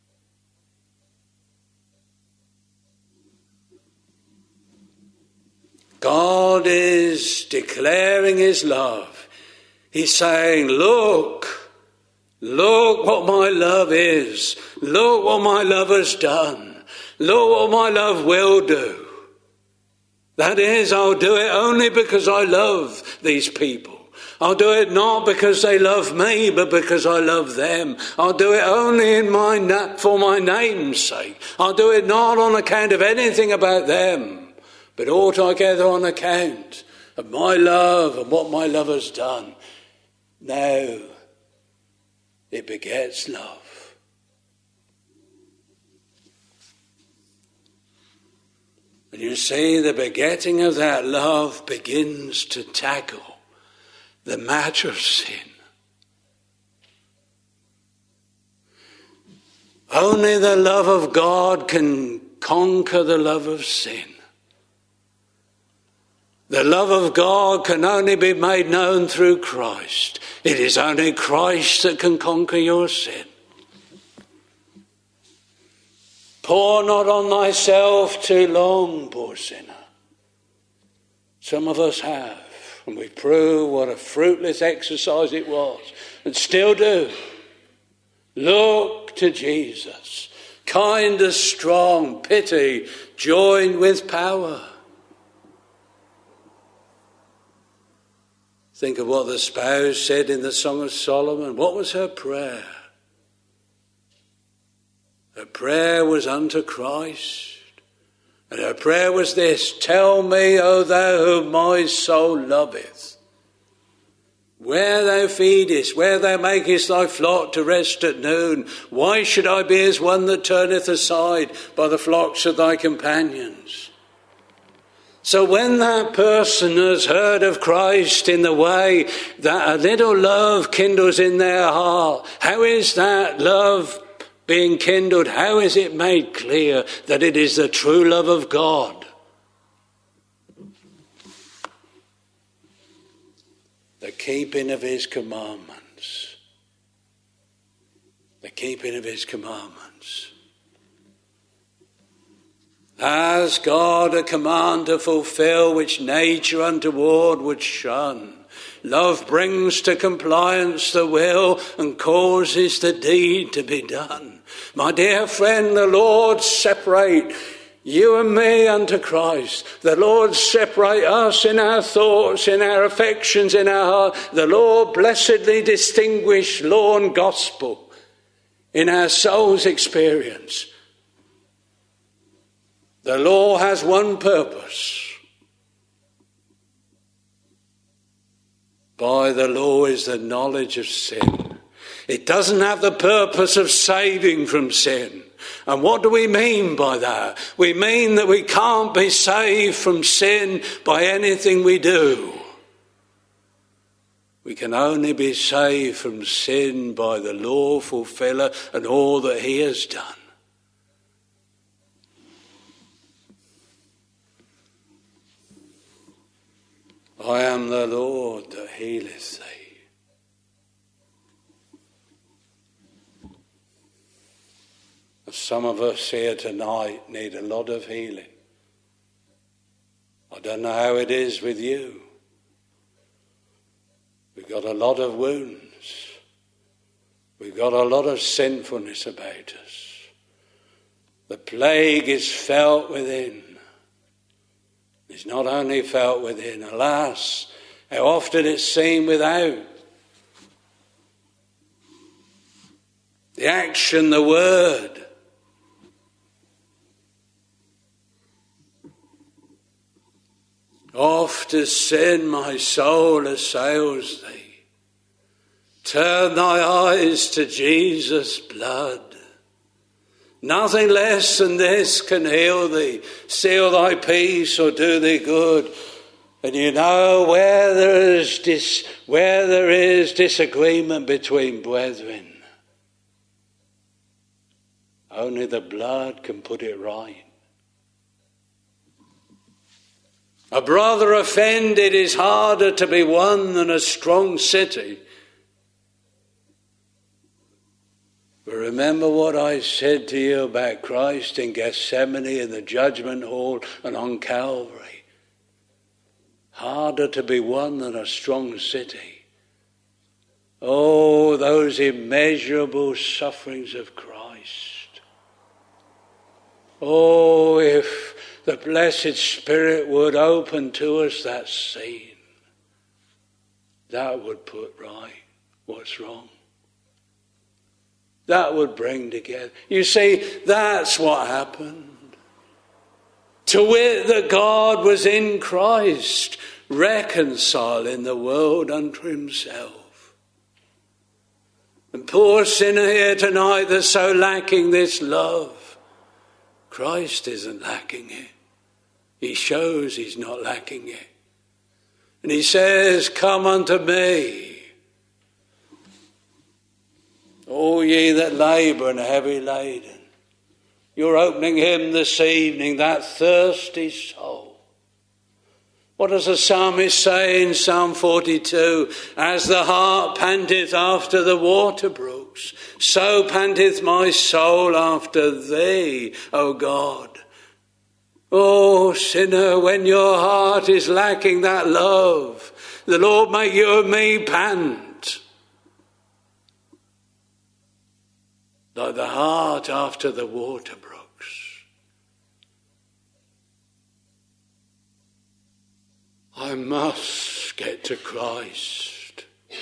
Speaker 2: God is declaring his love. He's saying, look, look what my love is. Look what my love has done. Look what my love will do. That is, I'll do it only because I love these people. I'll do it not because they love me, but because I love them. I'll do it only in my na- for my name's sake. I'll do it not on account of anything about them, but altogether on account of my love and what my love has done. Now, it begets love. And you see, the begetting of that love begins to tackle the matter of sin. Only the love of God can conquer the love of sin. The love of God can only be made known through Christ. It is only Christ that can conquer your sin. Pour not on thyself too long, poor sinner. Some of us have, and we prove what a fruitless exercise it was, and still do. Look to Jesus, kind and strong, pity, joined with power. Think of what the spouse said in the Song of Solomon. What was her prayer? Her prayer was unto Christ. And her prayer was this: tell me, O thou whom my soul loveth, where thou feedest, where thou makest thy flock to rest at noon, why should I be as one that turneth aside by the flocks of thy companions? So when that person has heard of Christ in the way that a little love kindles in their heart, how is that love being kindled? How is it made clear that it is the true love of God? The keeping of his commandments. The keeping of his commandments. Has God a command to fulfill which nature untoward would shun? Love brings to compliance the will and causes the deed to be done. My dear friend, the Lord separate you and me unto Christ. The Lord separate us in our thoughts, in our affections, in our heart. The Lord blessedly distinguish law and gospel in our soul's experience. The law has one purpose. By the law is the knowledge of sin. It doesn't have the purpose of saving from sin. And what do we mean by that? We mean that we can't be saved from sin by anything we do. We can only be saved from sin by the law fulfiller and all that he has done. I am the Lord that healeth thee. Some of us here tonight need a lot of healing. I don't know how it is with you. We've got a lot of wounds. We've got a lot of sinfulness about us. The plague is felt within. It's not only felt within, alas, how often it's seen without. The action, the word. Oft as sin my soul assails thee. Turn thy eyes to Jesus' blood. Nothing less than this can heal thee, seal thy peace or do thee good. And you know, where there is dis, where there is disagreement between brethren, Only the blood can put it right. A brother offended is harder to be won than a strong city. But remember what I said to you about Christ in Gethsemane, in the judgment hall, and on Calvary. Harder to be won than a strong city. Oh, those immeasurable sufferings of Christ. Oh, if the blessed Spirit would open to us that scene, that would put right what's wrong. That would bring together. You see, that's what happened. To wit, that God was in Christ, reconciling the world unto himself. And poor sinner here tonight that's so lacking this love, Christ isn't lacking it. He shows he's not lacking it. And he says, come unto me, all ye that labour and are heavy laden. You're opening him this evening, that thirsty soul. What does the psalmist say in Psalm forty-two? As the hart panteth after the water brooks, so panteth my soul after thee, O God. Oh, sinner, when your heart is lacking that love, the Lord make you and me pant. Like the hart after the water brooks. I must get to Christ.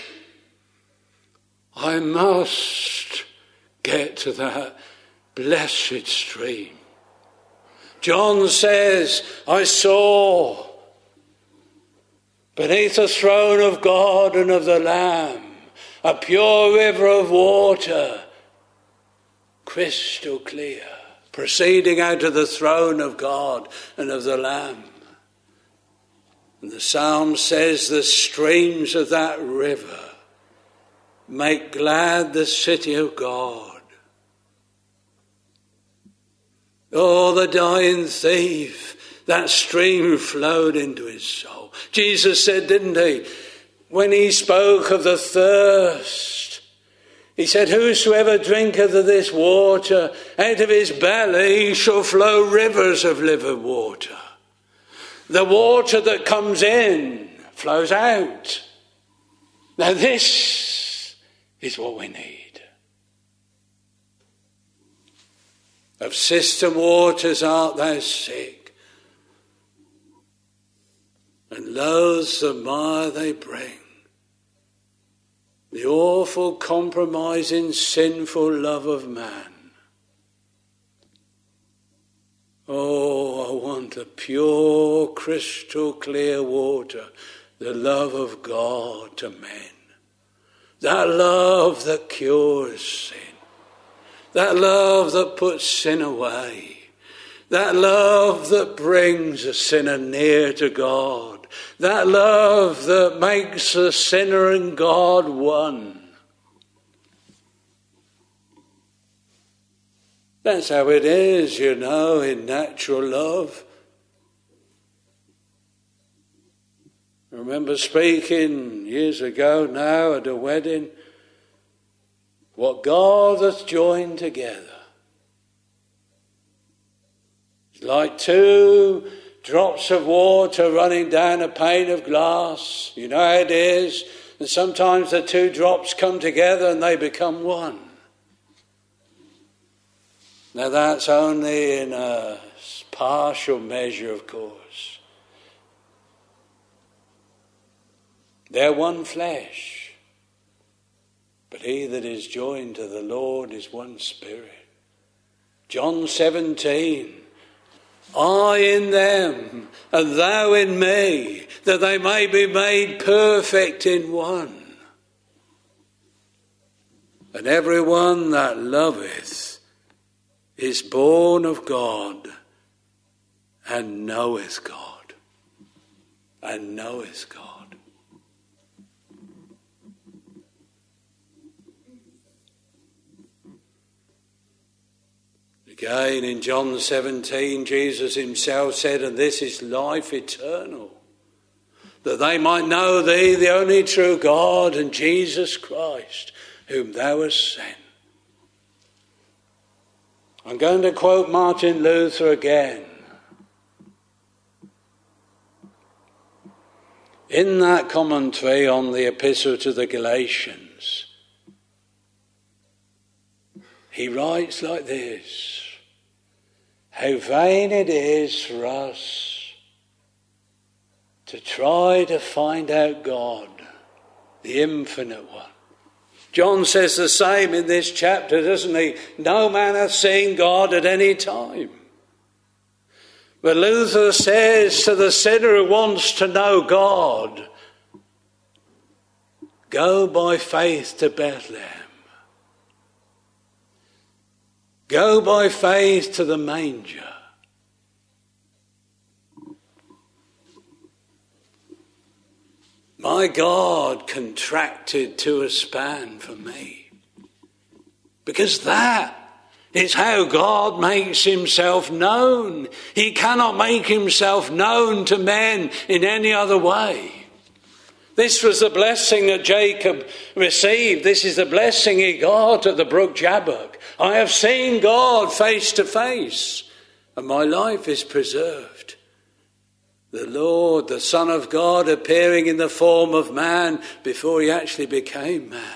Speaker 2: I must get to that blessed stream. John says, I saw beneath the throne of God and of the Lamb a pure river of water, crystal clear, proceeding out of the throne of God and of the Lamb. And the psalm says the streams of that river make glad the city of God. Oh, the dying thief, that stream flowed into his soul. Jesus said, didn't he, when he spoke of the thirst, he said, whosoever drinketh of this water, out of his belly shall flow rivers of living water. The water that comes in flows out. Now this is what we need. Of cistern waters art thou sick, and loathsome mire they bring. The awful compromising sinful love of man. Oh, I want the pure crystal clear water, the love of God to men. That love that cures sin. That love that puts sin away. That love that brings a sinner near to God. That love that makes the sinner and God one. That's how it is, you know, in natural love. I remember speaking years ago now at a wedding, what God has joined together. It's like two drops of water running down a pane of glass. You know how it is. And sometimes the two drops come together and they become one. Now that's only in a partial measure, of course. They're one flesh. But he that is joined to the Lord is one spirit. John seventeen. I in them, and thou in me, that they may be made perfect in one. And every one that loveth is born of God, and knoweth God, and knoweth God. Again in John seventeen, Jesus himself said, and this is life eternal, that they might know thee, the only true God, and Jesus Christ, whom thou hast sent. I'm going to quote Martin Luther again. In that commentary on the Epistle to the Galatians, he writes like this: how vain it is for us to try to find out God, the infinite one. John says the same in this chapter, doesn't he? No man hath seen God at any time. But Luther says to the sinner who wants to know God, go by faith to Bethlehem. Go by faith to the manger. My God contracted to a span for me. Because that is how God makes himself known. He cannot make himself known to men in any other way. This was the blessing that Jacob received. This is the blessing he got at the brook Jabbok. I have seen God face to face, and my life is preserved. The Lord, the Son of God, appearing in the form of man before he actually became man.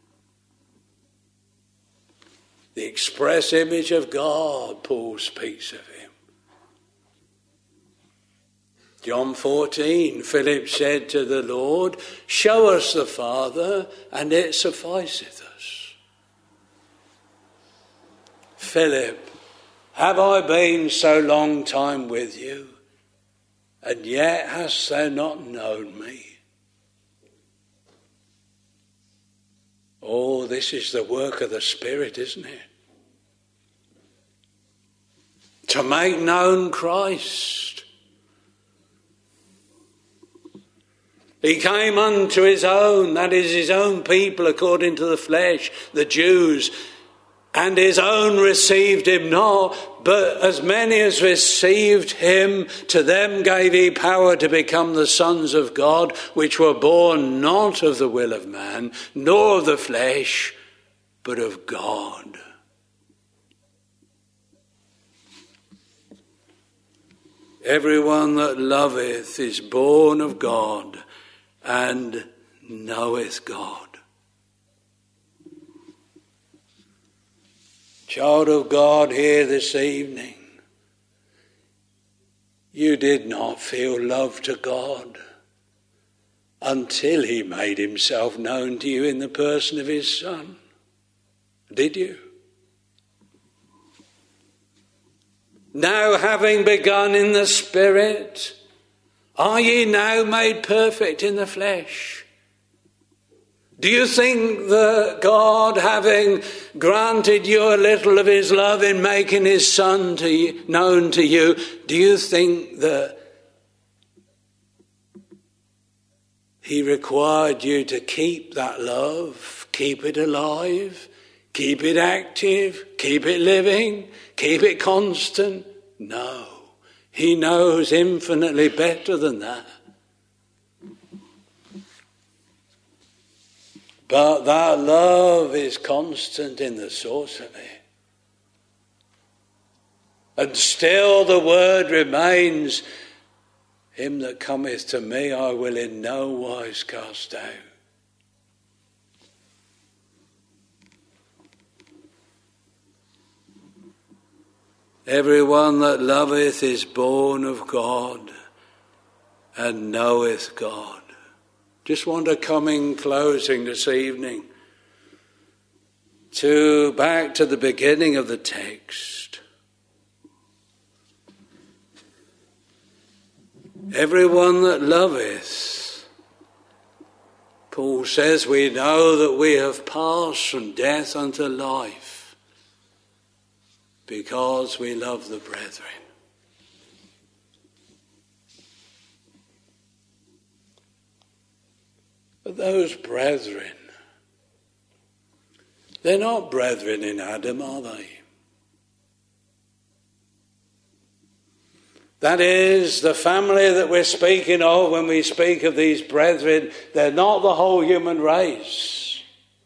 Speaker 2: The express image of God, Paul speaks of him. John fourteen, Philip said to the Lord, show us the Father, and it sufficeth us. Philip, have I been so long time with you, and yet hast thou not known me? Oh, this is the work of the Spirit, isn't it? To make known Christ. He came unto his own, that is his own people according to the flesh, the Jews, and his own received him not, but as many as received him, to them gave he power to become the sons of God, which were born not of the will of man, nor of the flesh, but of God. Everyone that loveth is born of God, and knoweth God. Child of God, here this evening, you did not feel love to God until he made himself known to you in the person of his Son. Did you? Now, having begun in the Spirit, are ye now made perfect in the flesh? Do you think that God, having granted you a little of his love in making his Son to you, known to you, do you think that he required you to keep that love, keep it alive, keep it active, keep it living, keep it constant? No, he knows infinitely better than that. But that love is constant in the source of it. And still the word remains, him that cometh to me I will in no wise cast out. Everyone that loveth is born of God and knoweth God. Just want to come in closing this evening to back to the beginning of the text. Everyone that loveth, Paul says, we know that we have passed from death unto life because we love the brethren. But those brethren, they're not brethren in Adam, are they? That is, the family that we're speaking of when we speak of these brethren, they're not the whole human race.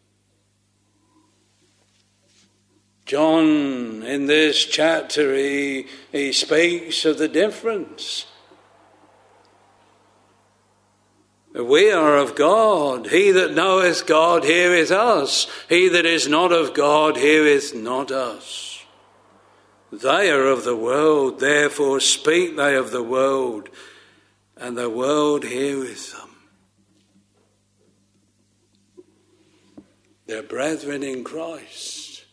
Speaker 2: John, in this chapter, he, he speaks of the difference. We are of God. He that knoweth God heareth us. He that is not of God heareth not us. They are of the world, therefore speak they of the world, and the world heareth them. They're brethren in Christ.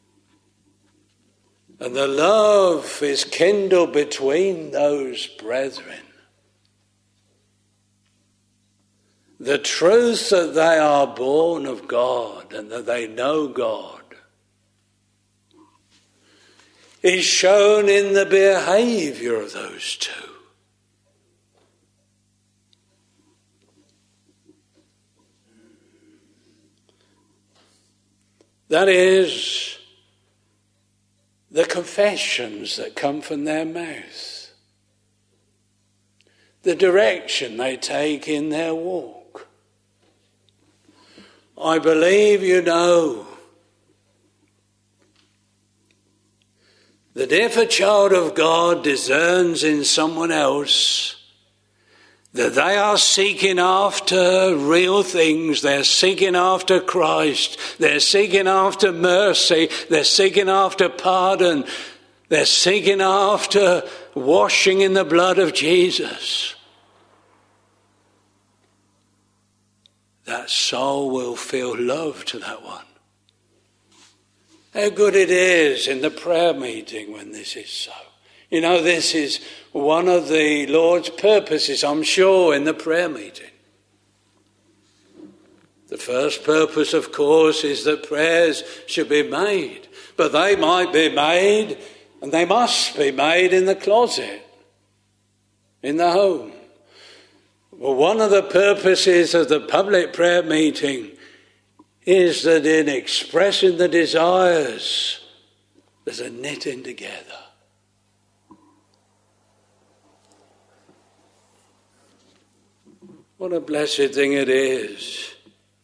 Speaker 2: And the love is kindled between those brethren. The truth that they are born of God and that they know God is shown in the behaviour of those two. That is, the confessions that come from their mouth, the direction they take in their walk. I believe you know that if a child of God discerns in someone else that they are seeking after real things, they're seeking after Christ, they're seeking after mercy, they're seeking after pardon, they're seeking after washing in the blood of Jesus, that soul will feel love to that one. How good it is in the prayer meeting when this is so. You know, this is one of the Lord's purposes, I'm sure, in the prayer meeting. The first purpose, of course, is that prayers should be made. But they might be made, and they must be made in the closet, in the home. Well, one of the purposes of the public prayer meeting is that in expressing the desires, there's a knitting together. What a blessed thing it is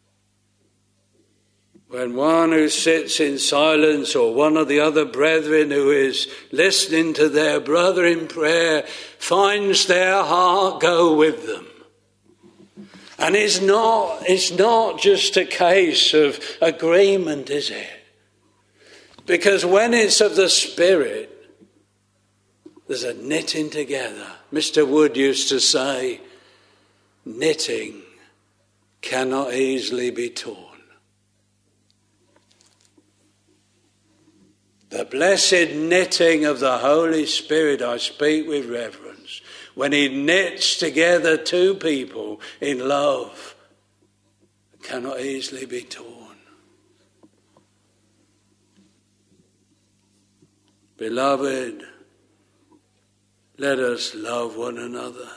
Speaker 2: when one who sits in silence or one of the other brethren who is listening to their brother in prayer finds their heart go with them. And it's not, it's not just a case of agreement, is it? Because when it's of the Spirit, there's a knitting together. Mister Wood used to say, knitting cannot easily be torn. The blessed knitting of the Holy Spirit, I speak with reverence, when he knits together two people in love, cannot easily be torn. Beloved, let us love one another,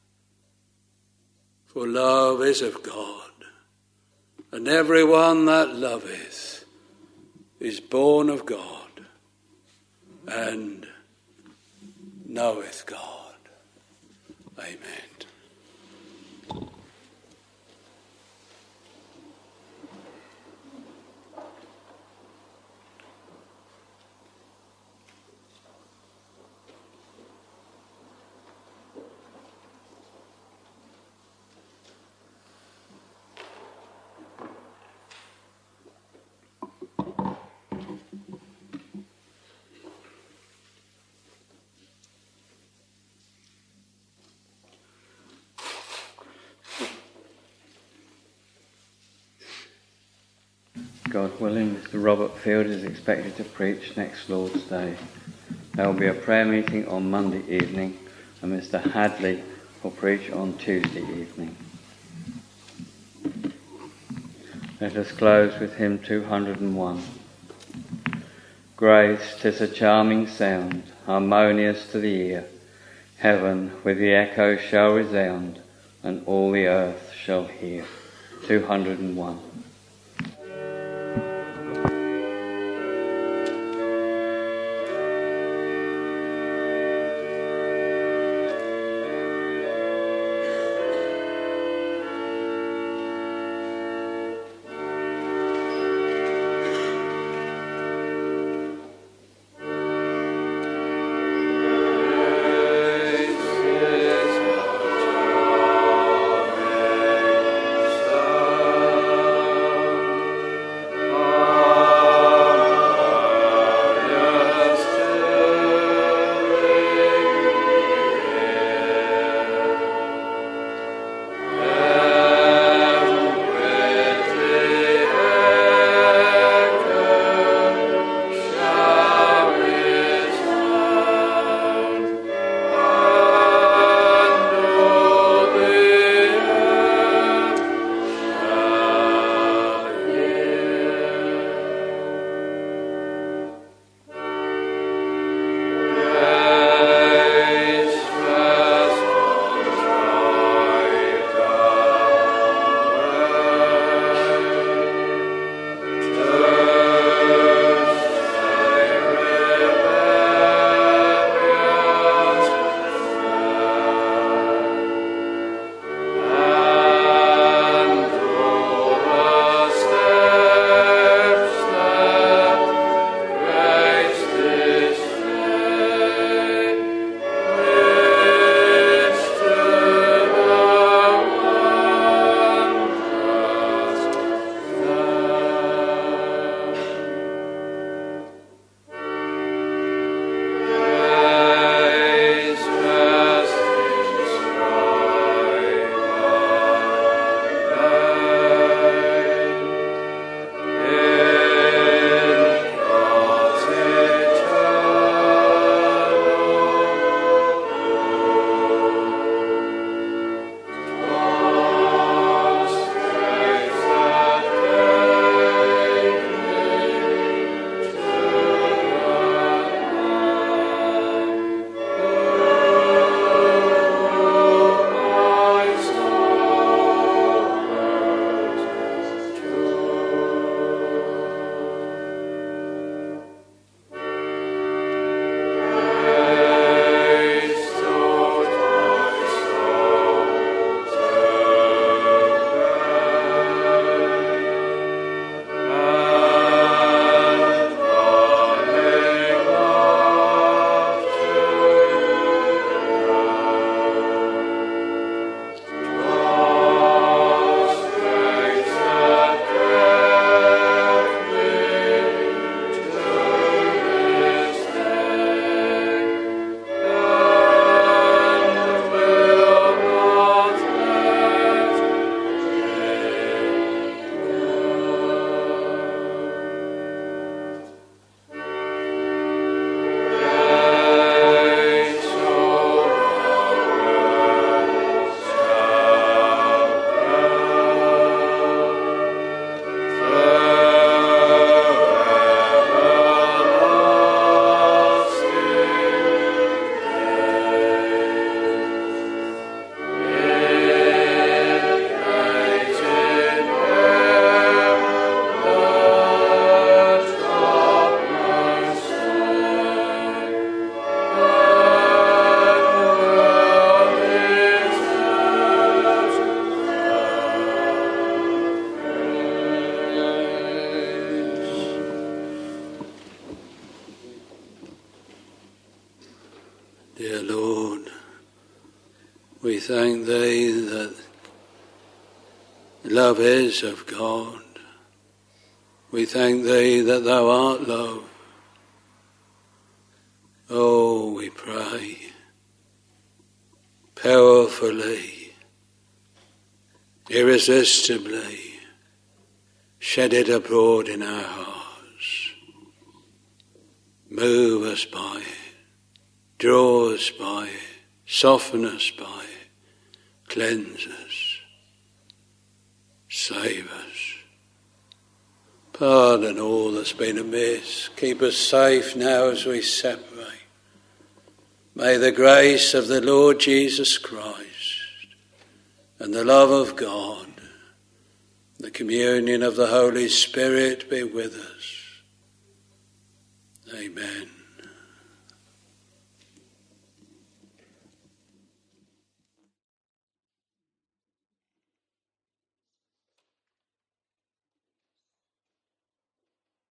Speaker 2: for love is of God, and every one that loveth is born of God and knoweth God. Amen.
Speaker 1: God willing, Mister Robert Field is expected to preach next Lord's Day. There will be a prayer meeting on Monday evening, and Mister Hadley will preach on Tuesday evening. Let us close with hymn two hundred and one. Grace, 'tis a charming sound, harmonious to the ear. Heaven with the echo shall resound, and all the earth shall hear. two hundred and one.
Speaker 2: thank thee that love is of God. We thank thee that thou art love. Oh, we pray powerfully, irresistibly, shed it abroad in our hearts. Move us by it, draw us by it, soften us by it, cleanse us, save us. Pardon all that's been amiss. Keep us safe now as we separate. May the grace of the Lord Jesus Christ and the love of God, the communion of the Holy Spirit be with us. Amen.